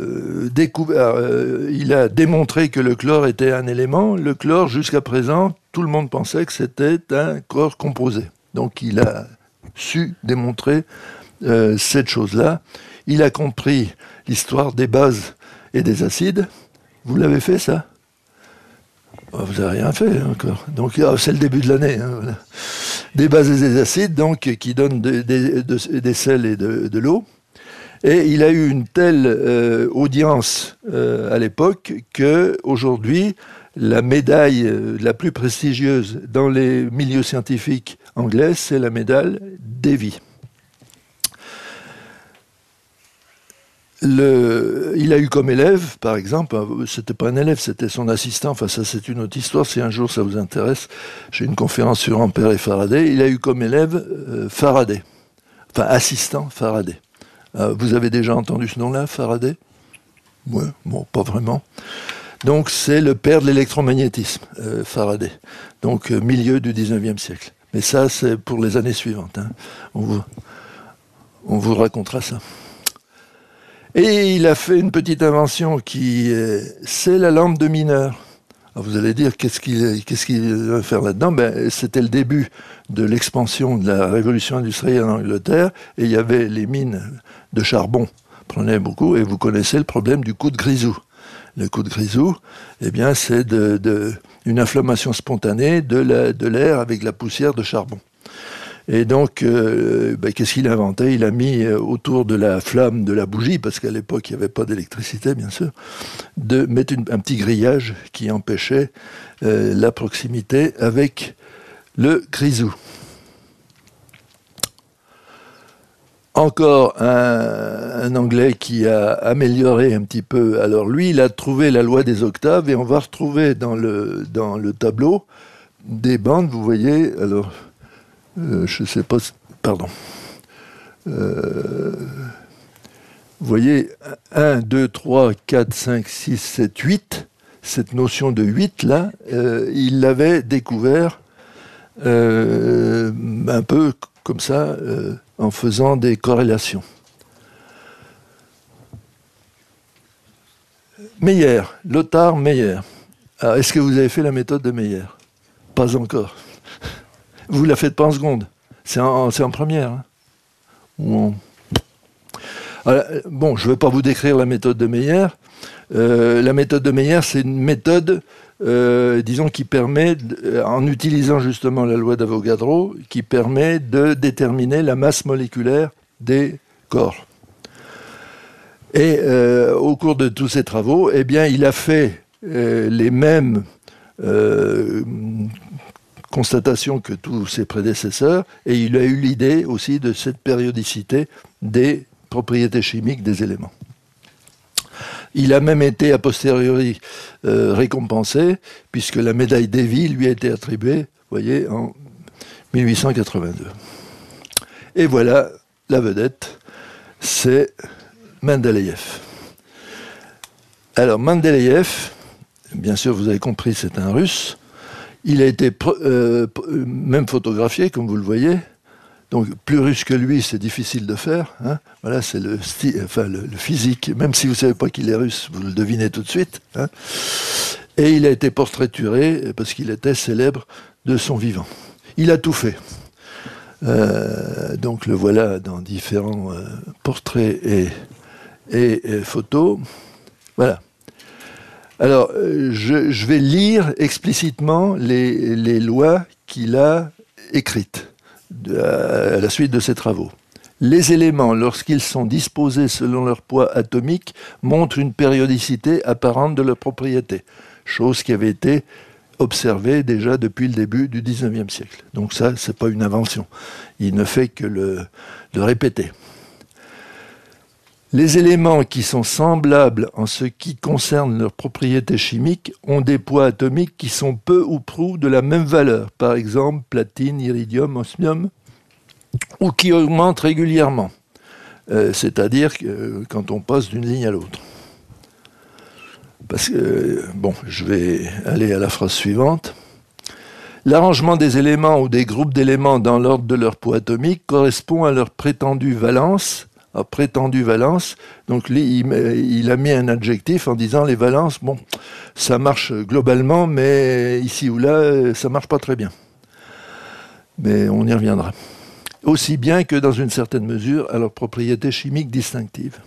démontré que le chlore était un élément. Le chlore, jusqu'à présent, tout le monde pensait que c'était un corps composé. Donc, il a su démontrer cette chose-là. Il a compris l'histoire des bases et des acides. Vous l'avez fait, ça ? Oh, vous n'avez rien fait encore. Donc, c'est le début de l'année. Hein, voilà. Des bases et des acides, donc, qui donnent des sels et de l'eau. Et il a eu une telle audience à l'époque qu'aujourd'hui, la médaille la plus prestigieuse dans les milieux scientifiques anglais, c'est la médaille Davy. Il a eu comme élève, par exemple, c'était pas un élève, c'était son assistant, enfin ça c'est une autre histoire, si un jour ça vous intéresse, j'ai une conférence sur Ampère et Faraday, il a eu comme élève Faraday, enfin assistant Faraday. Vous avez déjà entendu ce nom-là, Faraday ? Ouais, bon, pas vraiment. Donc c'est le père de l'électromagnétisme, Faraday, donc milieu du 19e siècle. Mais ça c'est pour les années suivantes, hein. On vous racontera ça. Et il a fait une petite invention c'est la lampe de mineur. Alors vous allez dire, qu'est-ce qu'il va faire là-dedans ? C'était le début de l'expansion de la révolution industrielle en Angleterre, et il y avait les mines de charbon, prenaient beaucoup, et vous connaissez le problème du coup de grisou. Le coup de grisou, eh bien, c'est une inflammation spontanée de l'air avec la poussière de charbon. Et donc, qu'est-ce qu'il a inventé ? Il a mis autour de la flamme de la bougie, parce qu'à l'époque, il n'y avait pas d'électricité, bien sûr, de mettre un petit grillage qui empêchait la proximité avec le grisou. Encore un Anglais qui a amélioré un petit peu. Alors lui, il a trouvé la loi des octaves, et on va retrouver dans le tableau des bandes, vous voyez, alors... je ne sais pas, pardon. Vous voyez, 1, 2, 3, 4, 5, 6, 7, 8. Cette notion de 8, là, il l'avait découvert un peu comme ça, en faisant des corrélations. Meyer, Lothar Meyer. Alors, est-ce que vous avez fait la méthode de Meyer ? Pas encore. Vous ne la faites pas en seconde, c'est en première. Hein. Alors, bon, je ne vais pas vous décrire la méthode de Meyer. La méthode de Meyer, c'est une méthode, disons, qui permet, en utilisant justement la loi d'Avogadro, qui permet de déterminer la masse moléculaire des corps. Et au cours de tous ces travaux, eh bien, il a fait les mêmes... constatation que tous ses prédécesseurs, et il a eu l'idée aussi de cette périodicité des propriétés chimiques des éléments. Il a même été a posteriori récompensé, puisque la médaille Davy lui a été attribuée, vous voyez, en 1882. Et voilà, la vedette, c'est Mendeleïev. Alors Mendeleïev, bien sûr vous avez compris, c'est un Russe. Il a été même photographié, comme vous le voyez. Donc, plus russe que lui, c'est difficile de faire. Hein. Voilà, c'est le physique. Même si vous ne savez pas qu'il est russe, vous le devinez tout de suite. Hein. Et il a été portraituré parce qu'il était célèbre de son vivant. Il a tout fait. Donc, le voilà dans différents portraits et photos. Voilà. Alors, je vais lire explicitement les lois qu'il a écrites à la suite de ses travaux. Les éléments, lorsqu'ils sont disposés selon leur poids atomique, montrent une périodicité apparente de leur propriété, chose qui avait été observée déjà depuis le début du XIXe siècle. Donc ça, c'est pas une invention. Il ne fait que le répéter. Les éléments qui sont semblables en ce qui concerne leurs propriétés chimiques ont des poids atomiques qui sont peu ou prou de la même valeur, par exemple platine, iridium, osmium, ou qui augmentent régulièrement, c'est-à-dire quand on passe d'une ligne à l'autre. Parce que, je vais aller à la phrase suivante. L'arrangement des éléments ou des groupes d'éléments dans l'ordre de leur poids atomique correspond à leur prétendue valence. Prétendue valence, donc il a mis un adjectif en disant les valences, ça marche globalement, mais ici ou là, ça marche pas très bien. Mais on y reviendra. Aussi bien que dans une certaine mesure à leurs propriétés chimiques distinctives.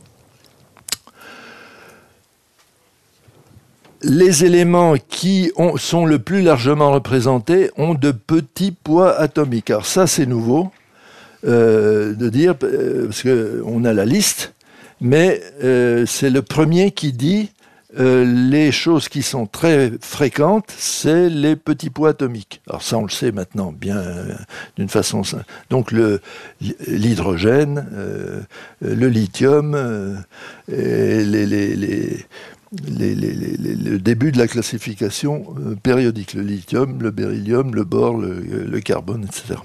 Les éléments qui sont le plus largement représentés ont de petits poids atomiques. Alors ça, c'est nouveau. De dire, parce qu'on a la liste, mais c'est le premier qui dit les choses qui sont très fréquentes, c'est les petits poids atomiques. Alors ça, on le sait maintenant bien d'une façon simple. Donc l'hydrogène, le lithium, le début de la classification périodique, le lithium, le beryllium, le bore, le carbone, etc.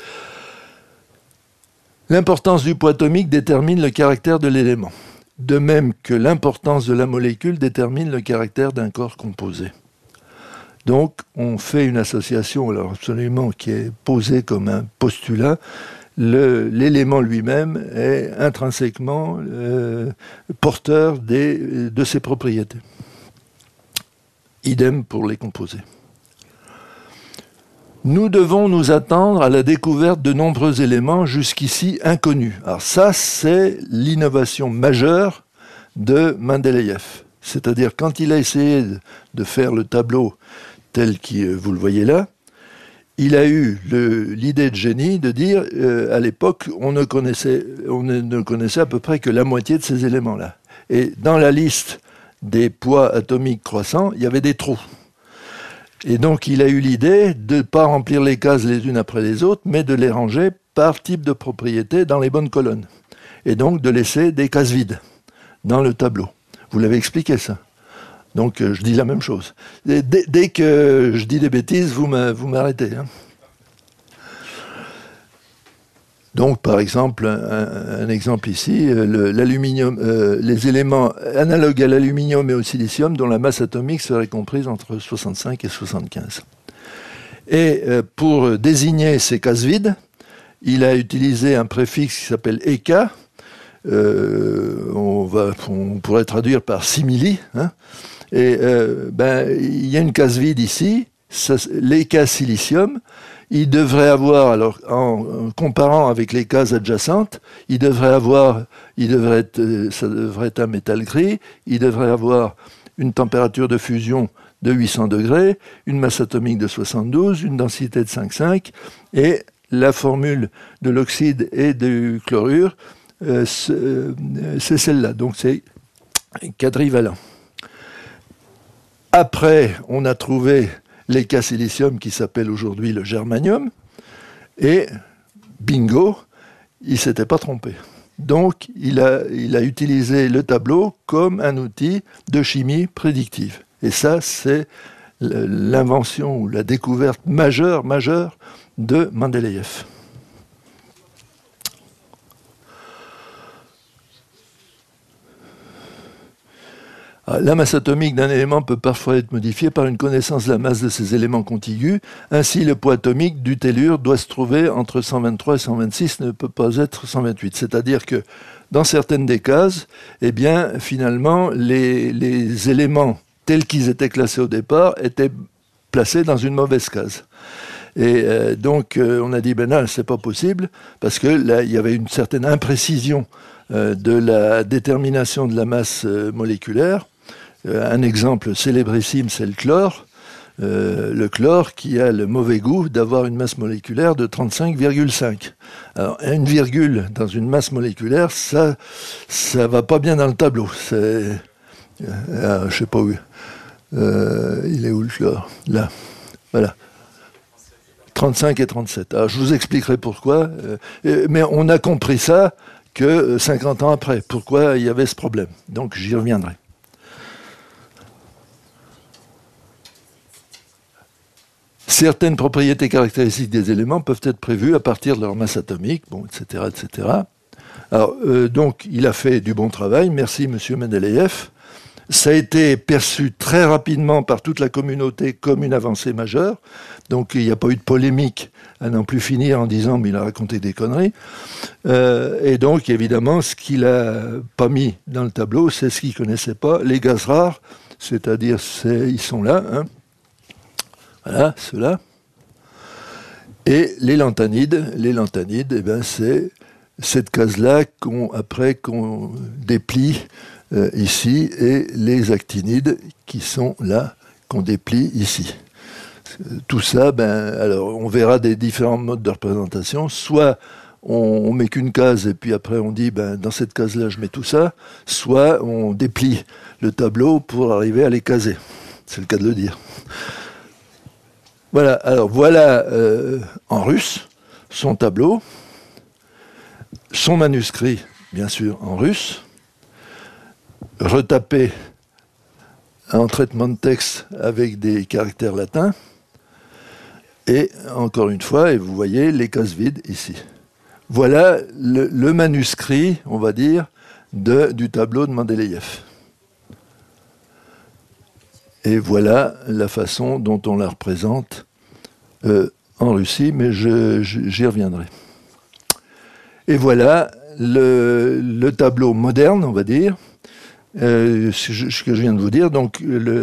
L'importance du poids atomique détermine le caractère de l'élément, de même que l'importance de la molécule détermine le caractère d'un corps composé. Donc, on fait une association, alors absolument, qui est posée comme un postulat. L'élément lui-même est intrinsèquement porteur de ses propriétés. Idem pour les composés. Nous devons nous attendre à la découverte de nombreux éléments jusqu'ici inconnus. Alors ça, c'est l'innovation majeure de Mendeleïev. C'est-à-dire, quand il a essayé de faire le tableau tel que vous le voyez là, il a eu l'idée de génie de dire, à l'époque, on ne connaissait à peu près que la moitié de ces éléments-là. Et dans la liste des poids atomiques croissants, il y avait des trous. Et donc, il a eu l'idée de ne pas remplir les cases les unes après les autres, mais de les ranger par type de propriété dans les bonnes colonnes. Et donc, de laisser des cases vides dans le tableau. Vous l'avez expliqué, ça. Donc, je dis la même chose. Dès que je dis des bêtises, vous m'arrêtez. Hein. Donc, par exemple, un exemple ici, l'aluminium, les éléments analogues à l'aluminium et au silicium dont la masse atomique serait comprise entre 65 et 75. Et pour désigner ces cases vides, il a utilisé un préfixe qui s'appelle EK. On pourrait traduire par simili. Hein. Et il y a une case vide ici, l'EK silicium. Il devrait avoir, alors en comparant avec les cases adjacentes, ça devrait être un métal gris, il devrait avoir une température de fusion de 800 degrés, une masse atomique de 72, une densité de 5,5, et la formule de l'oxyde et du chlorure, c'est celle-là, donc c'est quadrivalent. Après, on a trouvé l'EK silicium qui s'appelle aujourd'hui le germanium, et bingo, il ne s'était pas trompé. Donc, il a utilisé le tableau comme un outil de chimie prédictive. Et ça, c'est l'invention ou la découverte majeure de Mendeleïev. La masse atomique d'un élément peut parfois être modifiée par une connaissance de la masse de ces éléments contigus. Ainsi, le poids atomique du tellure doit se trouver entre 123 et 126, ne peut pas être 128. C'est-à-dire que dans certaines des cases, eh bien, finalement, les éléments tels qu'ils étaient classés au départ étaient placés dans une mauvaise case. Et donc, on a dit, ben non, c'est pas possible, parce que là, il y avait une certaine imprécision de la détermination de la masse moléculaire. Un exemple célébrissime, c'est le chlore. Le chlore qui a le mauvais goût d'avoir une masse moléculaire de 35,5. Alors, une virgule dans une masse moléculaire, ça va pas bien dans le tableau. Je sais pas où. Il est où le chlore? Là. Voilà. 35 et 37. Alors, je vous expliquerai pourquoi. Mais on a compris ça que 50 ans après. Pourquoi il y avait ce problème. Donc, j'y reviendrai. Certaines propriétés caractéristiques des éléments peuvent être prévues à partir de leur masse atomique, bon, etc., etc. Alors, donc, il a fait du bon travail. Merci, monsieur Mendeleïev. Ça a été perçu très rapidement par toute la communauté comme une avancée majeure. Donc, il n'y a pas eu de polémique à n'en plus finir en disant « mais il a raconté des conneries ». Et donc, évidemment, ce qu'il n'a pas mis dans le tableau, c'est ce qu'il ne connaissait pas, les gaz rares, c'est-à-dire, ils sont là, hein. Voilà, ceux-là. Et les lanthanides, eh ben, c'est cette case-là qu'on déplie ici, et les actinides qui sont là, qu'on déplie ici. Tout ça, alors on verra des différents modes de représentation. Soit on met qu'une case et puis après on dit dans cette case-là je mets tout ça, soit on déplie le tableau pour arriver à les caser. C'est le cas de le dire. Voilà, alors voilà en russe son tableau, son manuscrit, bien sûr, en russe, retapé en traitement de texte avec des caractères latins, et encore une fois, et vous voyez les cases vides ici. Voilà le manuscrit, on va dire, du tableau de Mendeleïev. Et voilà la façon dont on la représente en Russie, mais j'y reviendrai. Et voilà le tableau moderne, on va dire, ce que je viens de vous dire. Donc,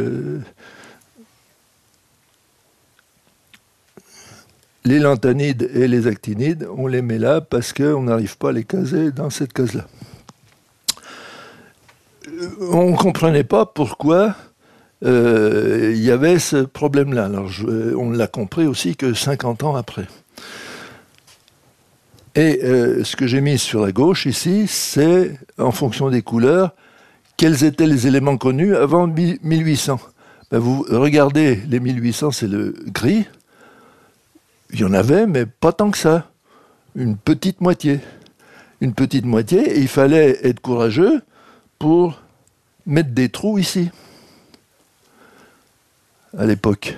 les lanthanides et les actinides, on les met là parce qu'on n'arrive pas à les caser dans cette case-là. On ne comprenait pas pourquoi il y avait ce problème-là. Alors, on l'a compris aussi que 50 ans après. Et ce que j'ai mis sur la gauche ici, c'est, en fonction des couleurs, quels étaient les éléments connus avant 1800. Vous regardez, les 1800, c'est le gris. Il y en avait, mais pas tant que ça. Une petite moitié. Une petite moitié, et il fallait être courageux pour mettre des trous ici, à l'époque.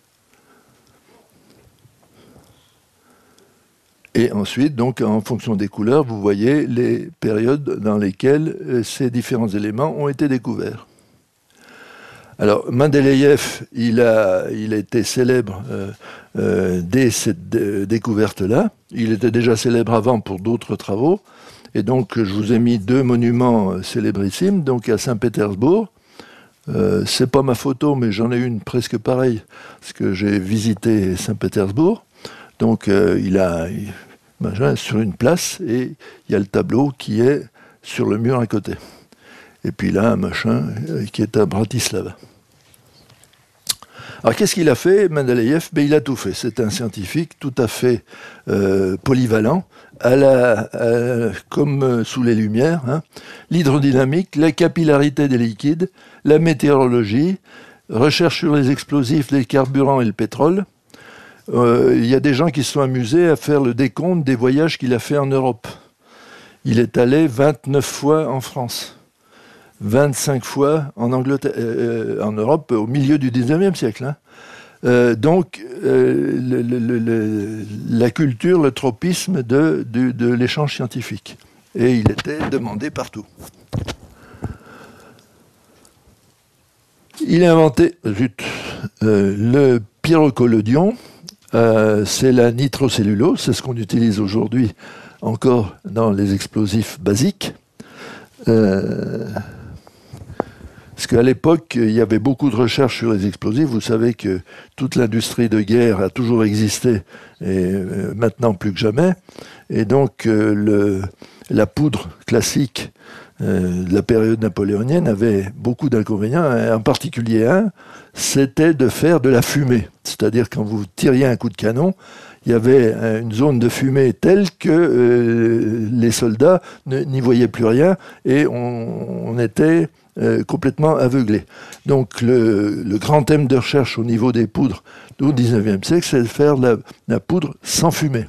Et ensuite, donc, en fonction des couleurs, vous voyez les périodes dans lesquelles ces différents éléments ont été découverts. Alors, Mendeleïev, il a été célèbre dès cette découverte-là. Il était déjà célèbre avant pour d'autres travaux. Et donc, je vous ai mis deux monuments célébrissimes, donc à Saint-Pétersbourg. C'est pas ma photo, mais j'en ai une presque pareille, parce que j'ai visité Saint-Pétersbourg. Donc, sur une place, et il y a le tableau qui est sur le mur à côté. Et puis là, un machin qui est à Bratislava. Alors, qu'est-ce qu'il a fait, Mendeleïev? Il a tout fait. C'est un scientifique tout à fait polyvalent, comme sous les Lumières. Hein. L'hydrodynamique, la capillarité des liquides, la météorologie, recherche sur les explosifs, les carburants et le pétrole. Il y a des gens qui se sont amusés à faire le décompte des voyages qu'il a fait en Europe. Il est allé 29 fois en France, 25 fois en Angleterre, en Europe au milieu du 19e siècle. Hein. Donc, la culture, le tropisme de l'échange scientifique. Et il était demandé partout. Il a inventé le pyrocollodion, c'est la nitrocellulose, c'est ce qu'on utilise aujourd'hui encore dans les explosifs basiques. Parce qu'à l'époque, il y avait beaucoup de recherches sur les explosifs. Vous savez que toute l'industrie de guerre a toujours existé, et maintenant plus que jamais. Et donc, la poudre classique de la période napoléonienne avait beaucoup d'inconvénients. En particulier un, c'était de faire de la fumée. C'est-à-dire quand vous tiriez un coup de canon, il y avait une zone de fumée telle que les soldats n'y voyaient plus rien et on était complètement aveuglé. Donc le grand thème de recherche au niveau des poudres au XIXe siècle, c'est de faire la poudre sans fumée.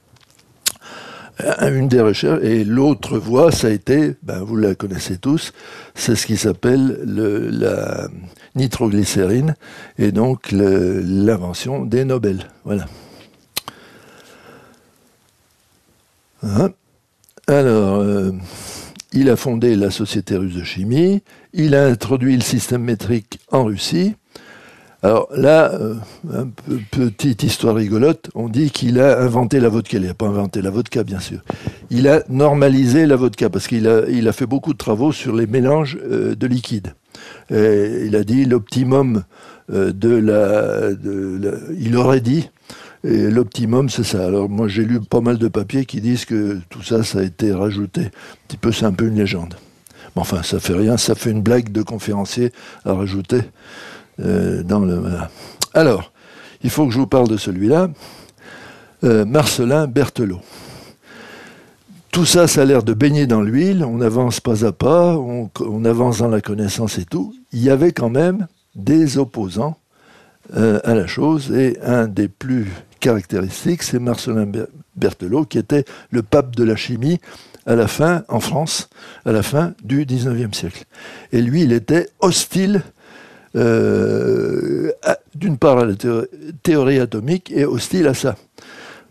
Une des recherches, et l'autre voie, ça a été, vous la connaissez tous, c'est ce qui s'appelle la nitroglycérine, et donc l'invention des Nobel. Voilà. Alors, il a fondé la Société russe de chimie, il a introduit le système métrique en Russie. Alors là, petite histoire rigolote, on dit qu'il a inventé la vodka. Il n'a pas inventé la vodka, bien sûr. Il a normalisé la vodka, parce qu'il a fait beaucoup de travaux sur les mélanges de liquides. Et il a dit l'optimum il aurait dit, et l'optimum, c'est ça. Alors moi, j'ai lu pas mal de papiers qui disent que tout ça, ça a été rajouté. Un petit peu, c'est un peu une légende. Mais enfin, ça fait rien, ça fait une blague de conférencier à rajouter. Voilà. Alors, il faut que je vous parle de celui-là, Marcellin Berthelot. Tout ça, ça a l'air de baigner dans l'huile, on avance pas à pas, on avance dans la connaissance et tout. Il y avait quand même des opposants à la chose, et un des plus caractéristiques, c'est Marcellin Berthelot, qui était le pape de la chimie en France, à la fin du XIXe siècle. Et lui, il était hostile d'une part à la théorie atomique et hostile à ça. Pourquoi ?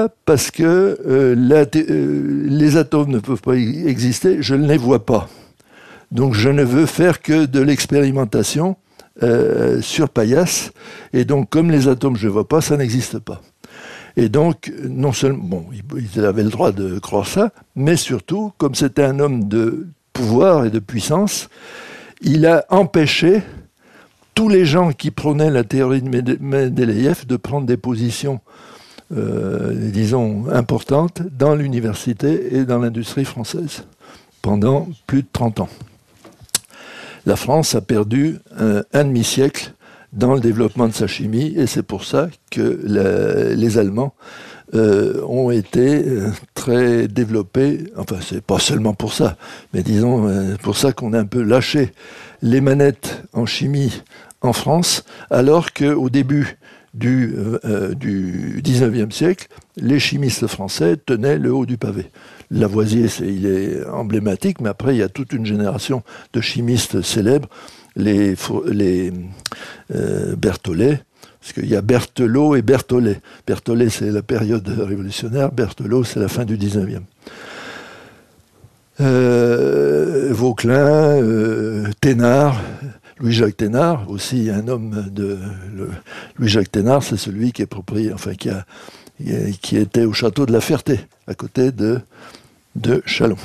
Parce que les atomes ne peuvent pas exister, je ne les vois pas. Donc je ne veux faire que de l'expérimentation sur paillasse, et donc comme les atomes je ne vois pas, ça n'existe pas. Et donc, non seulement, il avait le droit de croire ça, mais surtout, comme c'était un homme de pouvoir et de puissance, il a empêché tous les gens qui prônaient la théorie de Mendeleïev de prendre des positions, disons, importantes dans l'université et dans l'industrie française pendant plus de 30 ans. La France a perdu un demi-siècle dans le développement de sa chimie, et c'est pour ça que les Allemands ont été très développés. Enfin, c'est pas seulement pour ça, mais disons, pour ça qu'on a un peu lâché les manettes en chimie en France, alors qu'au début du 19e siècle, les chimistes français tenaient le haut du pavé. Lavoisier, il est emblématique, mais après, il y a toute une génération de chimistes célèbres, les Berthollet, parce qu'il y a Berthelot et Berthollet. Berthollet, c'est la période révolutionnaire, Berthelot, c'est la fin du 19e. Vauquelin, Thénard, Louis-Jacques Thénard, aussi un homme de... Louis-Jacques Thénard, c'est celui qui est propriétaire, enfin qui était au château de la Ferté, à côté de Châlons.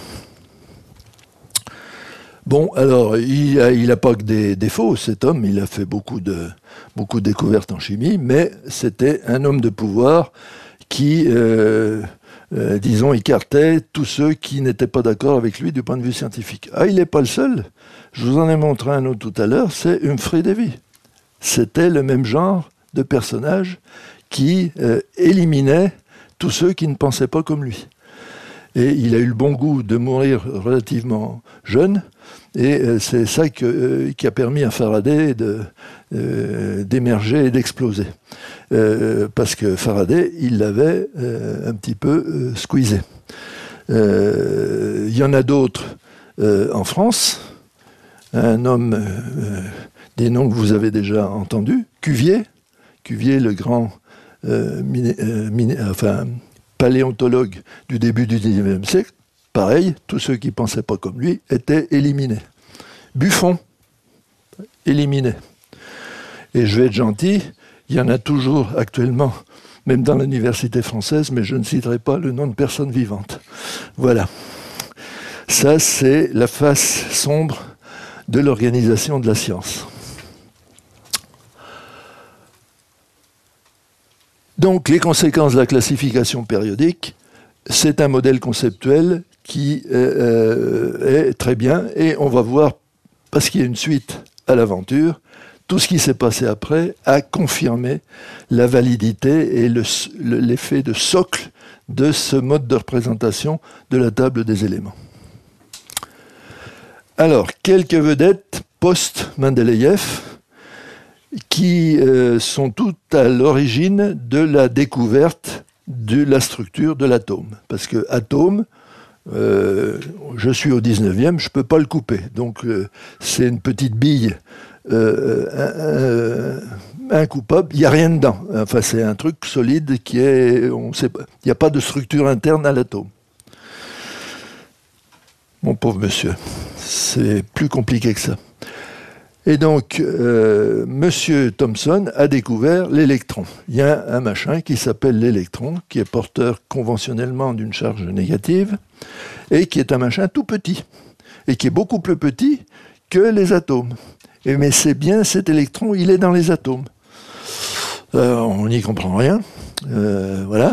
Bon, alors, il n'a pas que des défauts, cet homme, il a fait beaucoup de découvertes en chimie, mais c'était un homme de pouvoir qui, disons, écartait tous ceux qui n'étaient pas d'accord avec lui du point de vue scientifique. Ah, il n'est pas le seul. Je vous en ai montré un autre tout à l'heure, c'est Humphrey Davy. C'était le même genre de personnage qui éliminait tous ceux qui ne pensaient pas comme lui. Et il a eu le bon goût de mourir relativement jeune, et c'est ça qui a permis à Faraday d'émerger et d'exploser. Parce que Faraday, il l'avait un petit peu squeezé. Il y en a d'autres en France. Un homme, des noms que vous avez déjà entendus, Cuvier, le grand paléontologue du début du XIXe siècle. Pareil, tous ceux qui ne pensaient pas comme lui étaient éliminés. Buffon, éliminés. Et je vais être gentil, il y en a toujours actuellement, même dans l'université française, mais je ne citerai pas le nom de personnes vivantes. Voilà. Ça, c'est la face sombre de l'organisation de la science. Donc, les conséquences de la classification périodique, c'est un modèle conceptuel qui est très bien, et on va voir, parce qu'il y a une suite à l'aventure, tout ce qui s'est passé après a confirmé la validité et l'effet de socle de ce mode de représentation de la table des éléments. Alors, quelques vedettes post-Mendeleïev qui sont toutes à l'origine de la découverte de la structure de l'atome. Parce que atome, je suis au 19e, je ne peux pas le couper. Donc, c'est une petite bille incoupable, il n'y a rien dedans. Enfin, c'est un truc solide qui est... on sait pas, il n'y a pas de structure interne à l'atome. Mon pauvre monsieur, c'est plus compliqué que ça. Et donc, monsieur Thomson a découvert l'électron. Il y a un machin qui s'appelle l'électron, qui est porteur conventionnellement d'une charge négative, et qui est un machin tout petit, et qui est beaucoup plus petit que les atomes. Mais c'est bien cet électron, il est dans les atomes. On n'y comprend rien. Voilà.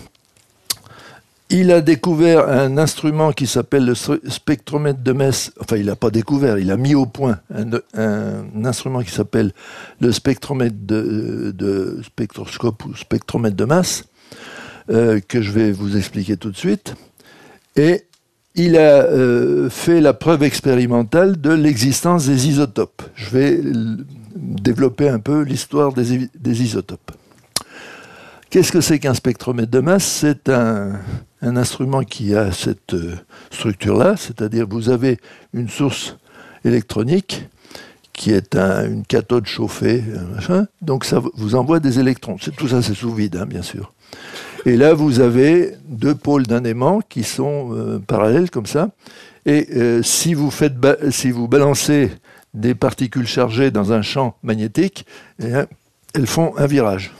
Il a découvert un instrument qui s'appelle le spectromètre de Metz. Enfin, il n'a pas découvert, il a mis au point un instrument qui s'appelle le spectromètre de spectroscope ou spectromètre de masse, que je vais vous expliquer tout de suite. Et il a fait la preuve expérimentale de l'existence des isotopes. Je vais développer un peu l'histoire des isotopes. Qu'est-ce que c'est qu'un spectromètre de masse? C'est un instrument qui a cette structure-là, c'est-à-dire vous avez une source électronique qui est une cathode chauffée, machin, donc ça vous envoie des électrons. Tout ça, c'est sous vide, hein, bien sûr. Et là, vous avez deux pôles d'un aimant qui sont parallèles comme ça. Et si vous balancez des particules chargées dans un champ magnétique, elles font un virage.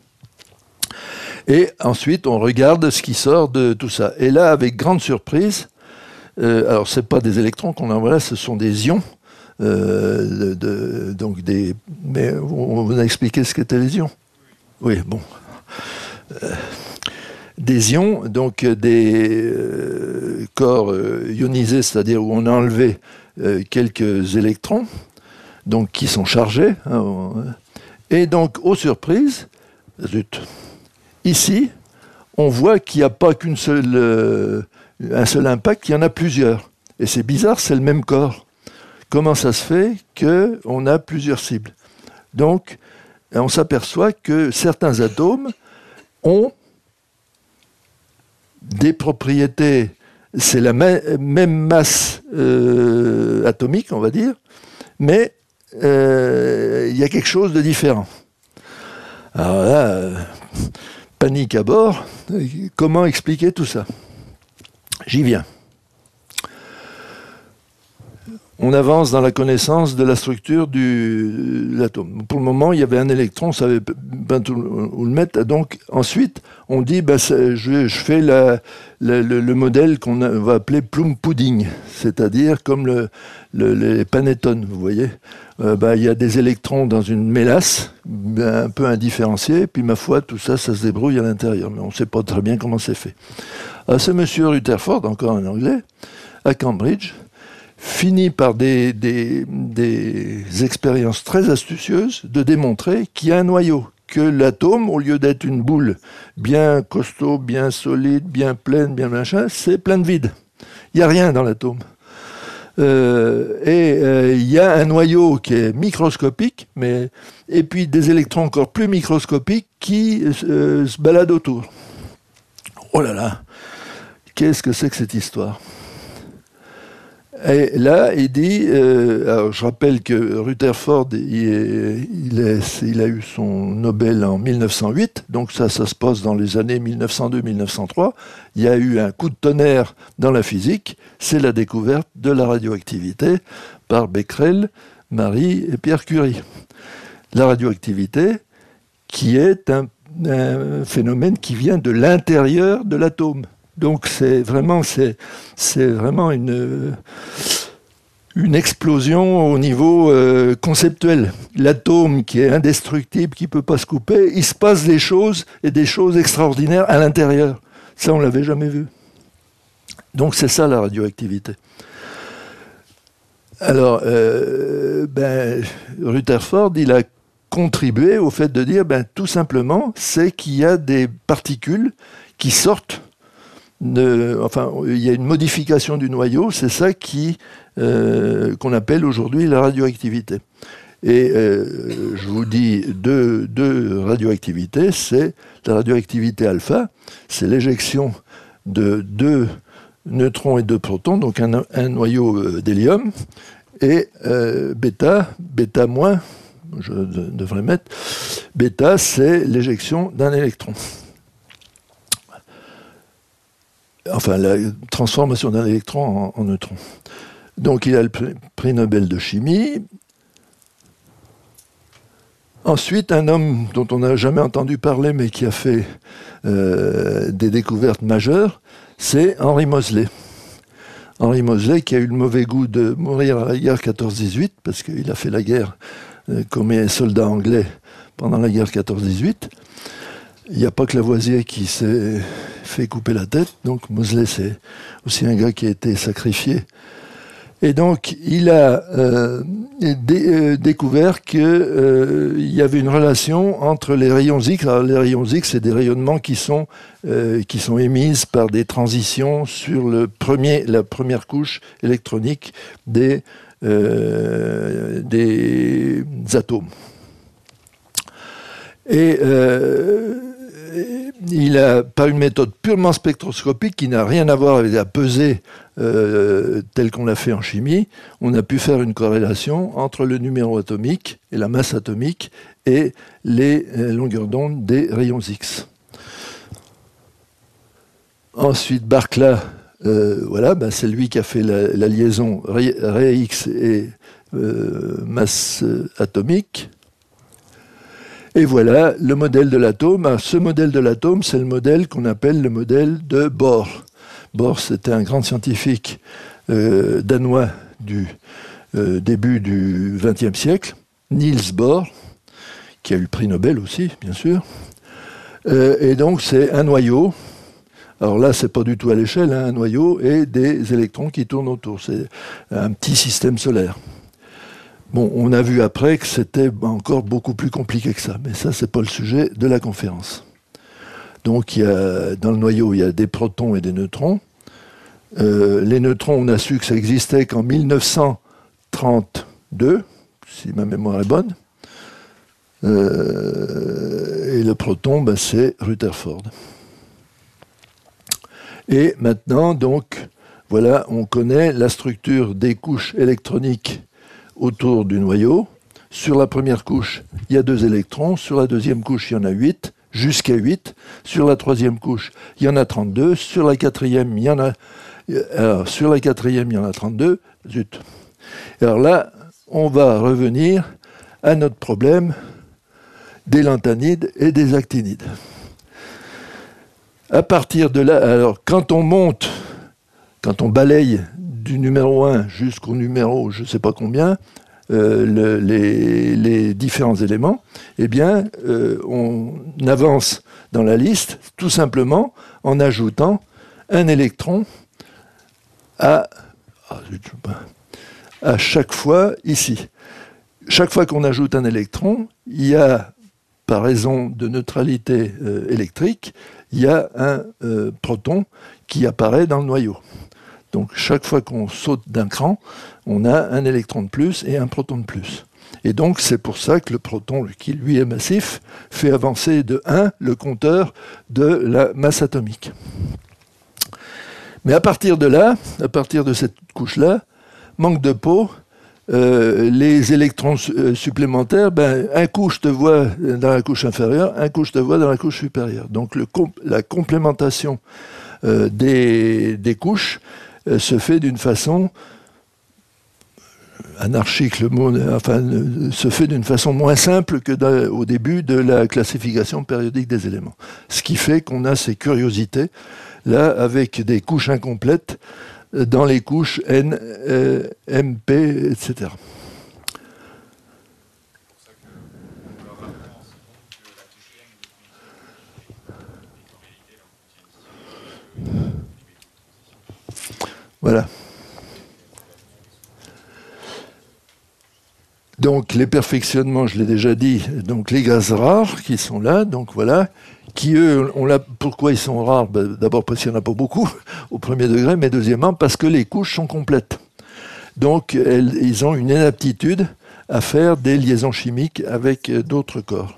Et ensuite, on regarde ce qui sort de tout ça. Et là, avec grande surprise, alors ce n'est pas des électrons qu'on envoie là, ce sont des ions. Mais on a expliqué ce qu'étaient les ions. Oui, bon. Des ions, donc des corps ionisés, c'est-à-dire où on a enlevé quelques électrons, donc qui sont chargés. Hein, et donc, aux surprises, zut, ici, on voit qu'il n'y a pas un seul impact, il y en a plusieurs. Et c'est bizarre, c'est le même corps. Comment ça se fait qu'on a plusieurs cibles? Donc, on s'aperçoit que certains atomes ont des propriétés, c'est la même masse atomique, on va dire, mais il y a quelque chose de différent. Alors là, panique à bord. Comment expliquer tout ça? J'y viens. On avance dans la connaissance de la structure de l'atome. Pour le moment, il y avait un électron, on savait pas où le mettre. Donc, ensuite, on dit, je fais le modèle qu'on va appeler plum pudding, c'est-à-dire comme les panettone, vous voyez. Il y a des électrons dans une mélasse, un peu indifférenciée, puis ma foi, tout ça, ça se débrouille à l'intérieur. Mais on ne sait pas très bien comment c'est fait. Alors, ce monsieur Rutherford, encore en anglais, à Cambridge, finit par des expériences très astucieuses de démontrer qu'il y a un noyau, que l'atome, au lieu d'être une boule bien costaud, bien solide, bien pleine, bien machin, c'est plein de vide. Il n'y a rien dans l'atome. Il y a un noyau qui est microscopique, et puis des électrons encore plus microscopiques qui se baladent autour. Oh là là, qu'est-ce que c'est que cette histoire ? Et là, il dit, alors je rappelle que Rutherford, il a eu son Nobel en 1908, donc ça se passe dans les années 1902-1903. Il y a eu un coup de tonnerre dans la physique, c'est la découverte de la radioactivité par Becquerel Marie et Pierre Curie. La radioactivité, qui est un phénomène qui vient de l'intérieur de l'atome. Donc c'est vraiment une explosion au niveau conceptuel. L'atome qui est indestructible, qui ne peut pas se couper, il se passe des choses, et des choses extraordinaires à l'intérieur. Ça, on ne l'avait jamais vu. Donc c'est ça la radioactivité. Alors, Rutherford, il a contribué au fait de dire, tout simplement, c'est qu'il y a des particules qui sortent il y a une modification du noyau, c'est ça qu'on appelle aujourd'hui la radioactivité. Et je vous dis deux radioactivités, c'est la radioactivité alpha, c'est l'éjection de 2 neutrons et 2 protons, donc un noyau d'hélium, et bêta moins, je devrais mettre, bêta, c'est l'éjection d'un électron. Enfin, la transformation d'un électron en neutron. Donc, il a le prix Nobel de chimie. Ensuite, un homme dont on n'a jamais entendu parler, mais qui a fait des découvertes majeures, c'est Henry Moseley. Henry Moseley, qui a eu le mauvais goût de mourir à la guerre 14-18, parce qu'il a fait la guerre comme un soldat anglais pendant la guerre 14-18. Il n'y a pas que Lavoisier qui s'est fait couper la tête, donc Moseley, c'est aussi un gars qui a été sacrifié. Et donc, il a découvert qu'il y avait une relation entre les rayons X. Alors, les rayons X, c'est des rayonnements qui sont émis par des transitions sur la première couche électronique des atomes. Et il a, par une méthode purement spectroscopique qui n'a rien à voir avec la pesée telle qu'on l'a fait en chimie, on a pu faire une corrélation entre le numéro atomique et la masse atomique et les longueurs d'onde des rayons X. Ensuite, Barkla, c'est lui qui a fait la liaison ray X et masse atomique. Et voilà le modèle de l'atome. Ce modèle de l'atome, c'est le modèle qu'on appelle le modèle de Bohr. Bohr, c'était un grand scientifique danois du début du XXe siècle, Niels Bohr, qui a eu le prix Nobel aussi, bien sûr. Et donc, c'est un noyau. Alors là, c'est pas du tout à l'échelle, un noyau et des électrons qui tournent autour. C'est un petit système solaire. Bon, on a vu après que c'était encore beaucoup plus compliqué que ça, mais ça, c'est pas le sujet de la conférence. Donc, dans le noyau, il y a des protons et des neutrons. Les neutrons, on a su que ça existait qu'en 1932, si ma mémoire est bonne. Et le proton, c'est Rutherford. Et maintenant, donc, voilà, on connaît la structure des couches électroniques autour du noyau. Sur la première couche, il y a 2 électrons. Sur la deuxième couche, il y en a 8, jusqu'à 8. Sur la troisième couche, il y en a 32. Sur la quatrième, il y en a 32. Zut. Alors là, on va revenir à notre problème des lanthanides et des actinides. À partir de là, alors quand on balaye du numéro 1 jusqu'au numéro je ne sais pas combien, les différents éléments, eh bien, on avance dans la liste tout simplement en ajoutant un électron à chaque fois ici. Chaque fois qu'on ajoute un électron, il y a, par raison de neutralité électrique, il y a un proton qui apparaît dans le noyau. Donc chaque fois qu'on saute d'un cran, on a un électron de plus et un proton de plus. Et donc c'est pour ça que le proton, qui lui est massif, fait avancer de 1 le compteur de la masse atomique. Mais à partir de là, à partir de cette couche-là, manque de peau, les électrons supplémentaires, un coup je te vois dans la couche inférieure, un coup je te vois dans la couche supérieure. Donc la complémentation des couches se fait d'une façon anarchique, le mot se fait d'une façon moins simple que au début de la classification périodique des éléments. Ce qui fait qu'on a ces curiosités, là, avec des couches incomplètes dans les couches N, MP, etc. Voilà. Donc les perfectionnements, je l'ai déjà dit, donc les gaz rares qui sont là, donc voilà, qui eux, pourquoi ils sont rares? D'abord parce qu'il n'y en a pas beaucoup au premier degré, mais deuxièmement parce que les couches sont complètes. Donc ils ont une inaptitude à faire des liaisons chimiques avec d'autres corps.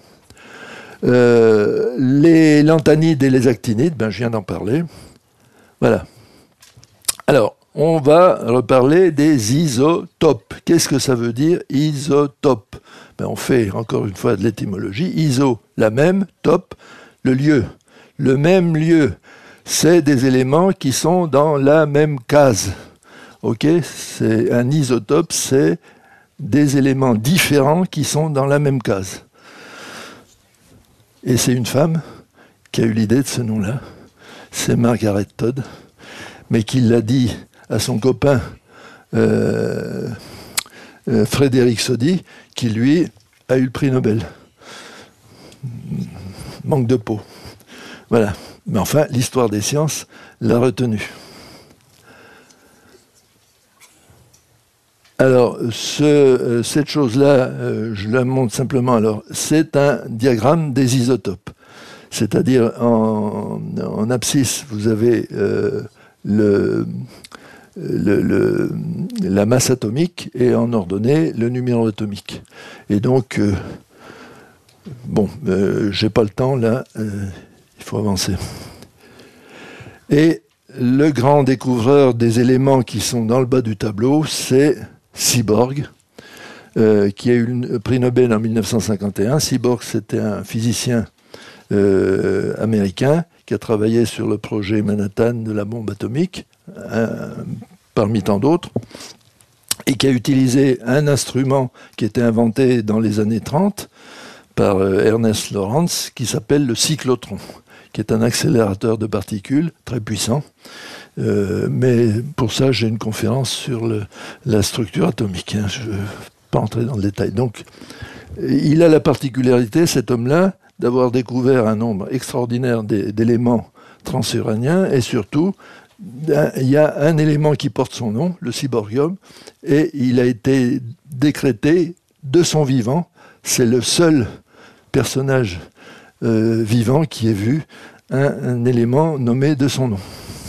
Les lanthanides et les actinides, je viens d'en parler. Voilà. Alors, on va reparler des isotopes. Qu'est-ce que ça veut dire, isotope? On fait encore une fois de l'étymologie. Iso, la même, top, le lieu. Le même lieu, c'est des éléments qui sont dans la même case. Ok, c'est un isotope, c'est des éléments différents qui sont dans la même case. Et c'est une femme qui a eu l'idée de ce nom-là. C'est Margaret Todd, mais qui l'a dit à son copain Frédéric Soddy, qui lui a eu le prix Nobel. Manque de peau. Voilà. Mais enfin, l'histoire des sciences l'a retenu. Alors, cette chose-là, je la montre simplement. Alors, c'est un diagramme des isotopes. C'est-à-dire, en abscisse, vous avez la masse atomique et en ordonnée, le numéro atomique. Et donc, j'ai pas le temps, là, il faut avancer. Et le grand découvreur des éléments qui sont dans le bas du tableau, c'est Seaborg, qui a eu le prix Nobel en 1951. Seaborg, c'était un physicien américain qui a travaillé sur le projet Manhattan de la bombe atomique, parmi tant d'autres, et qui a utilisé un instrument qui était inventé dans les années 30 par Ernest Lawrence, qui s'appelle le cyclotron, qui est un accélérateur de particules très puissant. Mais pour ça, j'ai une conférence sur la structure atomique. Je ne vais pas entrer dans le détail. Donc, il a la particularité, cet homme-là, d'avoir découvert un nombre extraordinaire d'éléments transuraniens, et surtout, il y a un élément qui porte son nom, le cyborgium, et il a été décrété de son vivant. C'est le seul personnage vivant qui ait vu un élément nommé de son nom.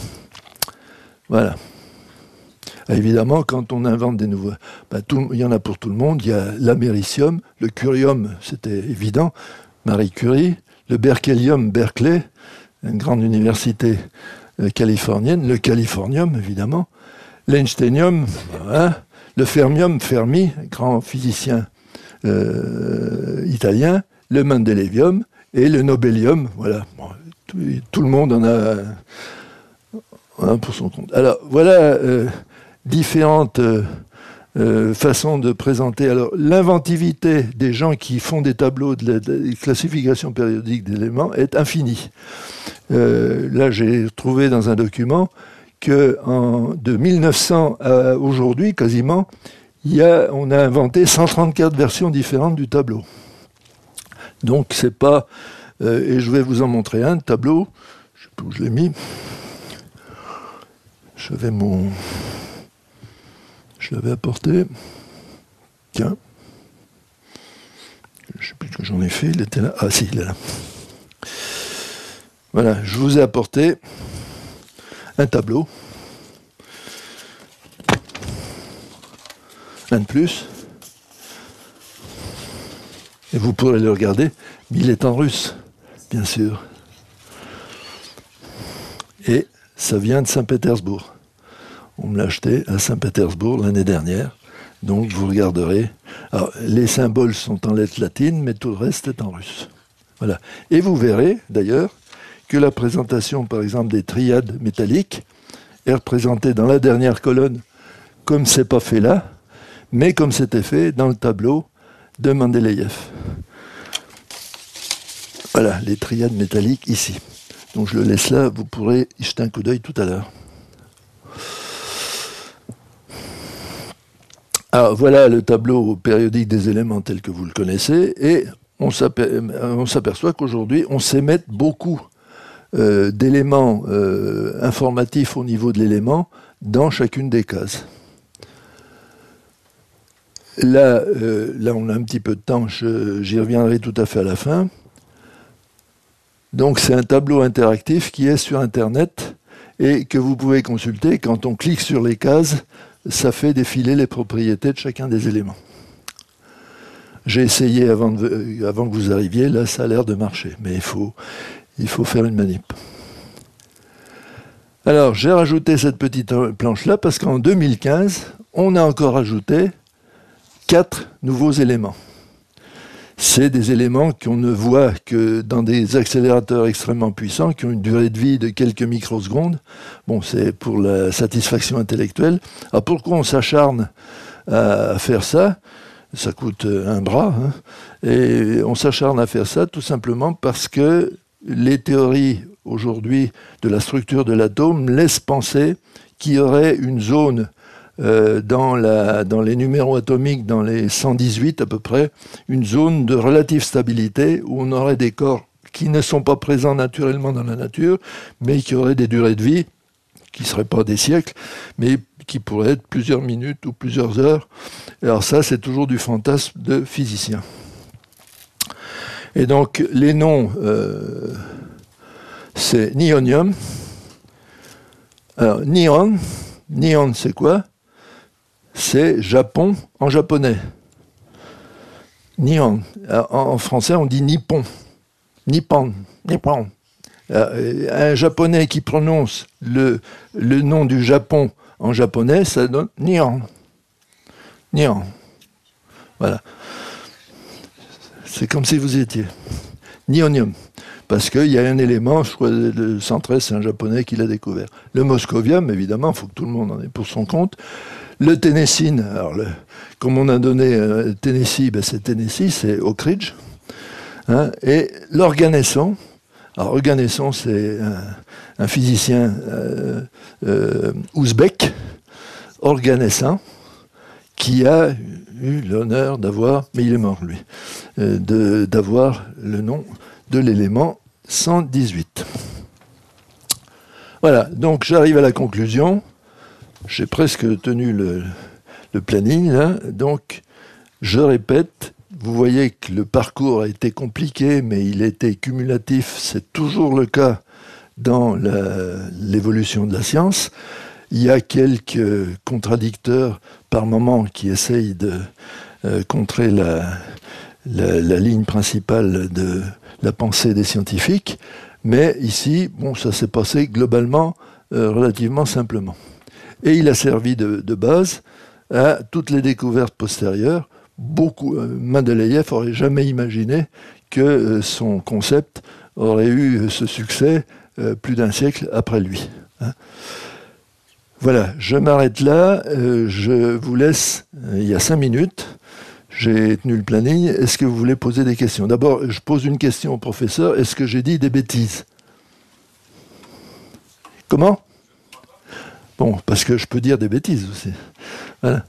Voilà. Évidemment, quand on invente des nouveaux... il y en a pour tout le monde. Il y a l'américium, le curium, c'était évident, Marie Curie, le berkelium, Berkeley, une grande université californienne, le californium, évidemment, l'einsteinium, le fermium, Fermi, grand physicien italien, le mendélévium et le nobelium. Voilà. Tout le monde en a pour son compte. Alors, voilà différentes façons de présenter. Alors, l'inventivité des gens qui font des tableaux de classification périodique d'éléments est infinie. Là, j'ai trouvé dans un document que de 1900 à aujourd'hui, quasiment, on a inventé 134 versions différentes du tableau. Donc, c'est pas... et je vais vous en montrer un tableau. Je sais pas où je l'ai mis. Je l'avais apporté. Tiens. Je ne sais plus ce que j'en ai fait. Il était là. Ah si, il est là. Voilà, je vous ai apporté un tableau. Un de plus. Et vous pourrez le regarder. Mais il est en russe, bien sûr. Et ça vient de Saint-Pétersbourg. On me l'a acheté à Saint-Pétersbourg l'année dernière. Donc vous regarderez. Alors, les symboles sont en lettres latines, mais tout le reste est en russe. Voilà. Et vous verrez, d'ailleurs, que la présentation, par exemple, des triades métalliques est représentée dans la dernière colonne, comme c'est pas fait là, mais comme c'était fait dans le tableau de Mendeleïev. Voilà, les triades métalliques ici. Donc je le laisse là, vous pourrez y jeter un coup d'œil tout à l'heure. Alors voilà le tableau périodique des éléments tel que vous le connaissez, et on s'aperçoit qu'aujourd'hui on sait mettre beaucoup d'éléments informatifs au niveau de l'élément dans chacune des cases. Là, on a un petit peu de temps, j'y reviendrai tout à fait à la fin. Donc c'est un tableau interactif qui est sur Internet et que vous pouvez consulter. Quand on clique sur les cases, ça fait défiler les propriétés de chacun des éléments. J'ai essayé avant que vous arriviez, là ça a l'air de marcher, mais il faut faire une manip. Alors j'ai rajouté cette petite planche-là parce qu'en 2015, on a encore ajouté 4 nouveaux éléments. C'est des éléments qu'on ne voit que dans des accélérateurs extrêmement puissants qui ont une durée de vie de quelques microsecondes. Bon, c'est pour la satisfaction intellectuelle. Alors pourquoi on s'acharne à faire ça? Ça coûte un bras. Hein. Et on s'acharne à faire ça tout simplement parce que les théories aujourd'hui de la structure de l'atome laissent penser qu'il y aurait une zone dans les numéros atomiques, dans les 118 à peu près, une zone de relative stabilité où on aurait des corps qui ne sont pas présents naturellement dans la nature, mais qui auraient des durées de vie qui ne seraient pas des siècles, mais qui pourraient être plusieurs minutes ou plusieurs heures. Alors ça, c'est toujours du fantasme de physicien. Et donc, les noms, c'est nionium. Alors, nion, c'est quoi? C'est Japon en japonais. Nihon. En français, on dit Nippon. Nippon. Nippon. Un japonais qui prononce le nom du Japon en japonais, ça donne Nihon. Nihon. Voilà. C'est comme si vous étiez. Nionium. Parce qu'il y a un élément, je crois, le 113, c'est un japonais qui l'a découvert. Le moscovium, évidemment, il faut que tout le monde en ait pour son compte. Le ténessine, alors comme on a donné Tennessee, ben c'est Tennessee, c'est Oak Ridge. Hein, et l'organesson, alors organesson, c'est un physicien ouzbek, organessin, qui a eu l'honneur d'avoir, mais il est mort lui, d'avoir le nom de l'élément 118. Voilà, donc j'arrive à la conclusion. J'ai presque tenu le planning, là. Donc, je répète, vous voyez que le parcours a été compliqué, mais il était cumulatif. C'est toujours le cas dans l'évolution de la science. Il y a quelques contradicteurs par moment qui essayent de contrer la ligne principale de la pensée des scientifiques. Mais ici, bon, ça s'est passé globalement relativement simplement. Et il a servi de base à toutes les découvertes postérieures. Mendeleïev n'aurait jamais imaginé que son concept aurait eu ce succès plus d'un siècle après lui. Hein. Voilà, je m'arrête là. Je vous laisse, il y a 5 minutes. J'ai tenu le planning. Est-ce que vous voulez poser des questions? D'abord, je pose une question au professeur. Est-ce que j'ai dit des bêtises? Comment? Bon, parce que je peux dire des bêtises aussi. Voilà.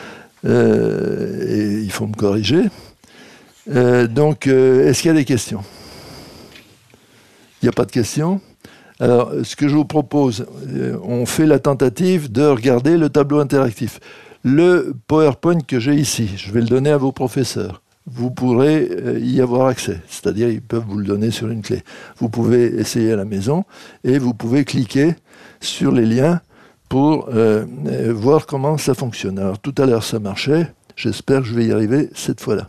Et il faut me corriger. Donc, est-ce qu'il y a des questions? Il n'y a pas de questions? Alors, ce que je vous propose, on fait la tentative de regarder le tableau interactif. Le PowerPoint que j'ai ici, je vais le donner à vos professeurs. Vous pourrez y avoir accès, c'est-à-dire ils peuvent vous le donner sur une clé. Vous pouvez essayer à la maison et vous pouvez cliquer sur les liens pour voir comment ça fonctionne. Alors tout à l'heure ça marchait, j'espère que je vais y arriver cette fois-là.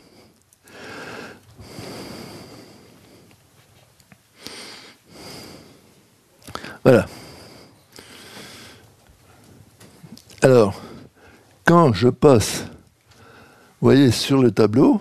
Voilà. Alors, quand je passe, vous voyez, sur le tableau,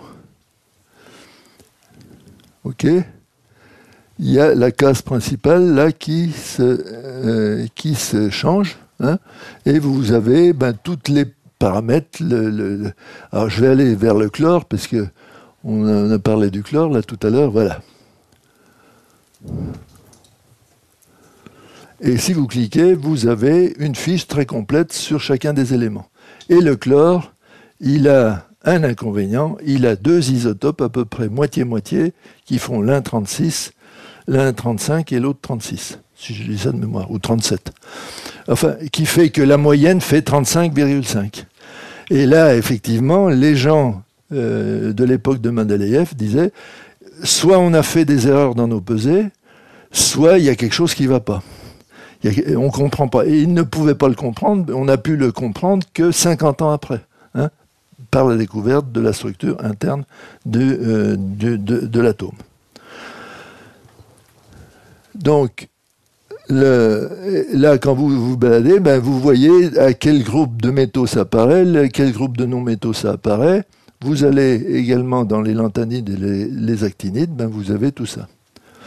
ok, il y a la case principale là qui se change. Hein, et vous avez toutes les paramètre. Alors je vais aller vers le chlore, parce que on a parlé du chlore là tout à l'heure, voilà. Et si vous cliquez, vous avez une fiche très complète sur chacun des éléments. Et le chlore, il a un inconvénient, il a deux isotopes à peu près moitié-moitié, qui font l'un 36, l'un 35 et l'autre 36, si je dis ça de mémoire, ou 37. Enfin, qui fait que la moyenne fait 35,5. Et là, effectivement, les gens de l'époque de Mendeleïev disaient, soit on a fait des erreurs dans nos pesées, soit il y a quelque chose qui ne va pas. On ne comprend pas. Et ils ne pouvaient pas le comprendre, on a pu le comprendre que 50 ans après, hein, par la découverte de la structure interne de l'atome. Donc, là, quand vous vous baladez, ben, vous voyez à quel groupe de métaux ça apparaît, quel groupe de non-métaux ça apparaît. Vous allez également dans les lanthanides et les actinides, ben, vous avez tout ça.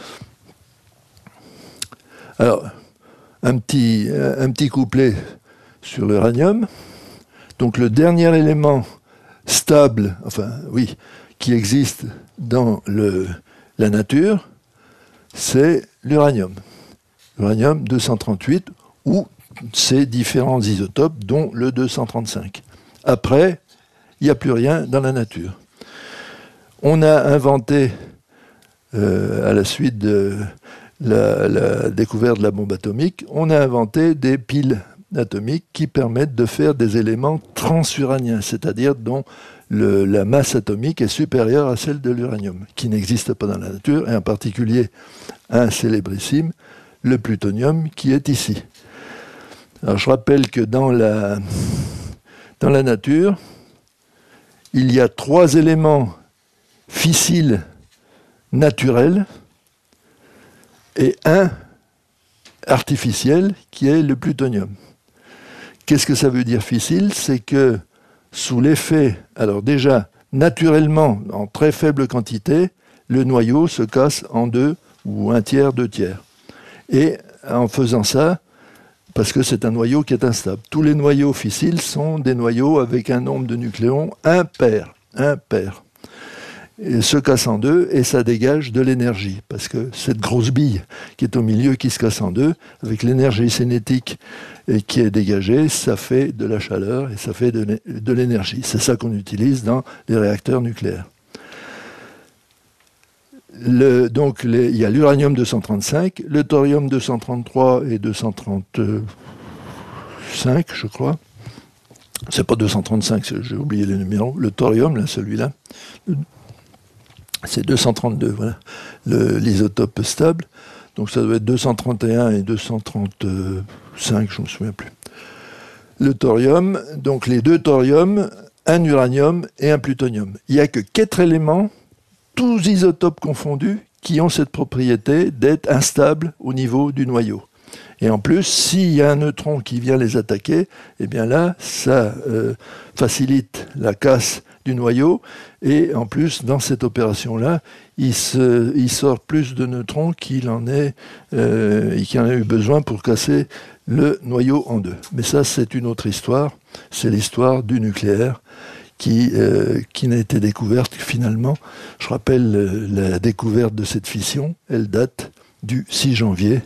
Alors, un petit couplet sur l'uranium. Donc le dernier élément stable, enfin oui, qui existe dans la nature, c'est l'uranium. L'uranium 238 ou ses différents isotopes, dont le 235. Après, il n'y a plus rien dans la nature. On a inventé, à la suite de la découverte de la bombe atomique, on a inventé des piles atomiques qui permettent de faire des éléments transuraniens, c'est-à-dire dont la masse atomique est supérieure à celle de l'uranium, qui n'existe pas dans la nature, et en particulier un célébrissime, le plutonium, qui est ici. Alors je rappelle que dans la nature, il y a 3 éléments fissiles naturels, et un artificiel qui est le plutonium. Qu'est-ce que ça veut dire fissile? C'est que sous l'effet, alors déjà, naturellement, en très faible quantité, le noyau se casse en 2 ou 1/3, 2/3. Et en faisant ça, parce que c'est un noyau qui est instable. Tous les noyaux fissiles sont des noyaux avec un nombre de nucléons impair. Et se casse en 2 et ça dégage de l'énergie. Parce que cette grosse bille qui est au milieu, qui se casse en 2, avec l'énergie cinétique qui est dégagée, ça fait de la chaleur et ça fait de l'énergie. C'est ça qu'on utilise dans les réacteurs nucléaires. Donc il y a l'uranium 235, le thorium 233 et 235, je crois. C'est pas 235, j'ai oublié les numéros. Le thorium, là, celui-là, c'est 232, voilà, l'isotope stable. Donc ça doit être 231 et 235, je ne me souviens plus. Le thorium, donc les 2 thoriums, un uranium et un plutonium. Il n'y a que 4 éléments, tous isotopes confondus, qui ont cette propriété d'être instables au niveau du noyau. Et en plus, s'il y a un neutron qui vient les attaquer, eh bien là, ça facilite la casse du noyau, et en plus, dans cette opération-là, il sort plus de neutrons qu'il en a eu besoin pour casser le noyau en 2. Mais ça, c'est une autre histoire, c'est l'histoire du nucléaire qui n'a été découverte finalement. Je rappelle la découverte de cette fission, elle date du 6 janvier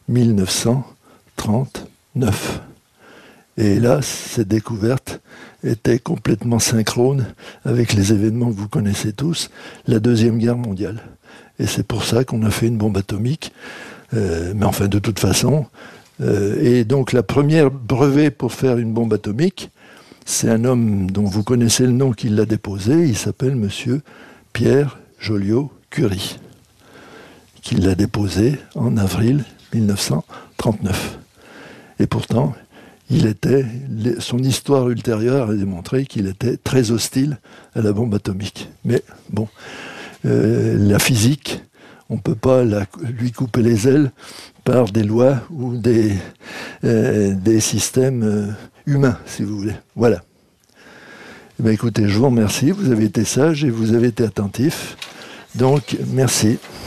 1939. Et là, cette découverte était complètement synchrone avec les événements que vous connaissez tous, la Deuxième Guerre mondiale. Et c'est pour ça qu'on a fait une bombe atomique. Mais enfin, de toute façon. Et donc, la première brevet pour faire une bombe atomique, c'est un homme dont vous connaissez le nom qui l'a déposé. Il s'appelle Monsieur Pierre Joliot-Curie, qui l'a déposé en avril 1939. Et pourtant, son histoire ultérieure a démontré qu'il était très hostile à la bombe atomique. Mais bon, la physique, on ne peut pas lui couper les ailes par des lois ou des systèmes humains, si vous voulez. Voilà. Eh bien, écoutez, je vous remercie, vous avez été sage et vous avez été attentif. Donc, merci.